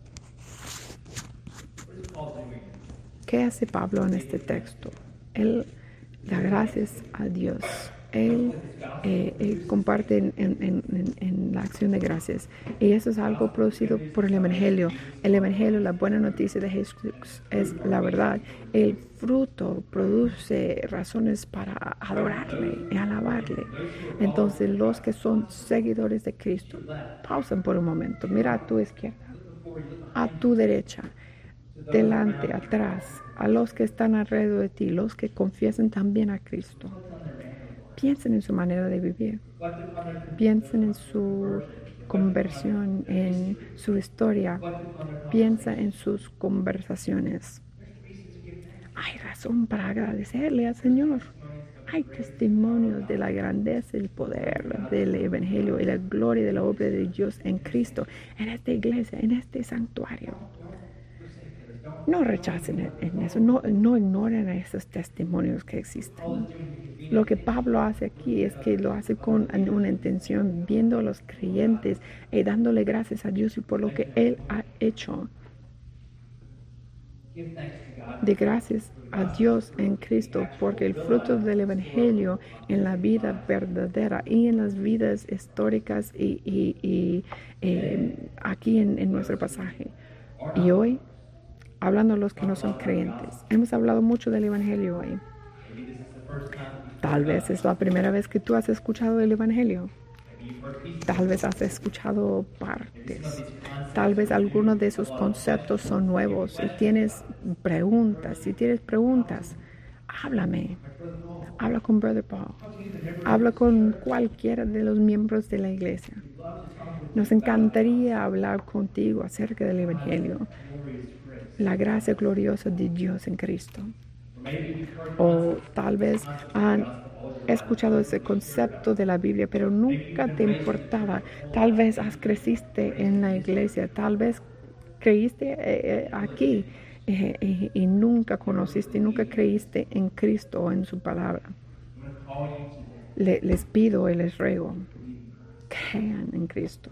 ¿qué hace Pablo en este texto? Él da gracias a Dios. Él comparte en la acción de gracias. Y eso es algo producido por el Evangelio. El Evangelio, la buena noticia de Jesús, es la verdad. El fruto produce razones para adorarle y alabarle. Entonces, los que son seguidores de Cristo, pausen por un momento. Mira a tu izquierda, a tu derecha, delante, atrás, a los que están alrededor de ti, los que confiesan también a Cristo. Piensen en su manera de vivir. Piensen en su conversión, en su historia. Piensa en sus conversaciones. Hay razón para agradecerle al Señor. Hay testimonios de la grandeza, el poder del Evangelio y la gloria de la obra de Dios en Cristo, en esta iglesia, en este santuario. No rechacen en eso, no ignoren esos testimonios que existen. Lo que Pablo hace aquí es que lo hace con una intención, viendo a los creyentes y dándole gracias a Dios y por lo que Él ha hecho. De gracias a Dios en Cristo, porque el fruto del Evangelio en la vida verdadera y en las vidas históricas y aquí en nuestro pasaje. Y hoy, hablando a los que no son creyentes, hemos hablado mucho del Evangelio hoy. Tal vez es la primera vez que tú has escuchado el Evangelio. Tal vez has escuchado partes. Tal vez algunos de esos conceptos son nuevos y tienes preguntas. Si tienes preguntas, háblame. Habla con Brother Paul. Habla con cualquiera de los miembros de la iglesia. Nos encantaría hablar contigo acerca del Evangelio, la gracia gloriosa de Dios en Cristo. O tal vez han escuchado ese concepto de la Biblia, pero nunca te importaba. Tal vez creciste en la iglesia, tal vez creíste aquí y nunca conociste, nunca creíste en Cristo o en su palabra. Les pido y les ruego, crean en Cristo.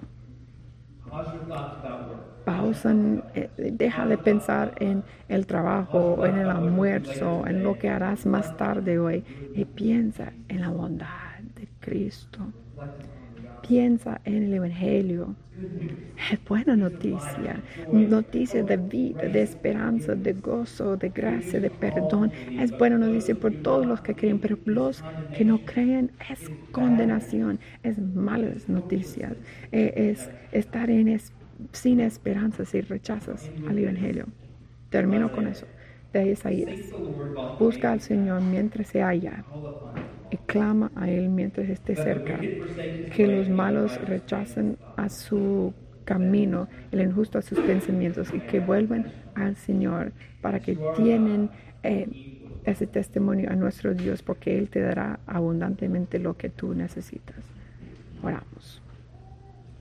Pausan, deja de pensar en el trabajo, en el almuerzo, en lo que harás más tarde hoy y piensa en la bondad de Cristo. Piensa en el Evangelio. Es buena noticia, noticia de vida, de esperanza, de gozo, de gracia, de perdón. Es buena noticia por todos los que creen, pero los que no creen es condenación, es malas noticias, es estar sin esperanza si rechazas al Evangelio. Termino con eso. De Isaías. Busca al Señor mientras se halla y clama a Él mientras esté cerca. Que los malos rechacen a su camino, el injusto a sus pensamientos y que vuelvan al Señor para que tienen ese testimonio a nuestro Dios, porque Él te dará abundantemente lo que tú necesitas. Oramos.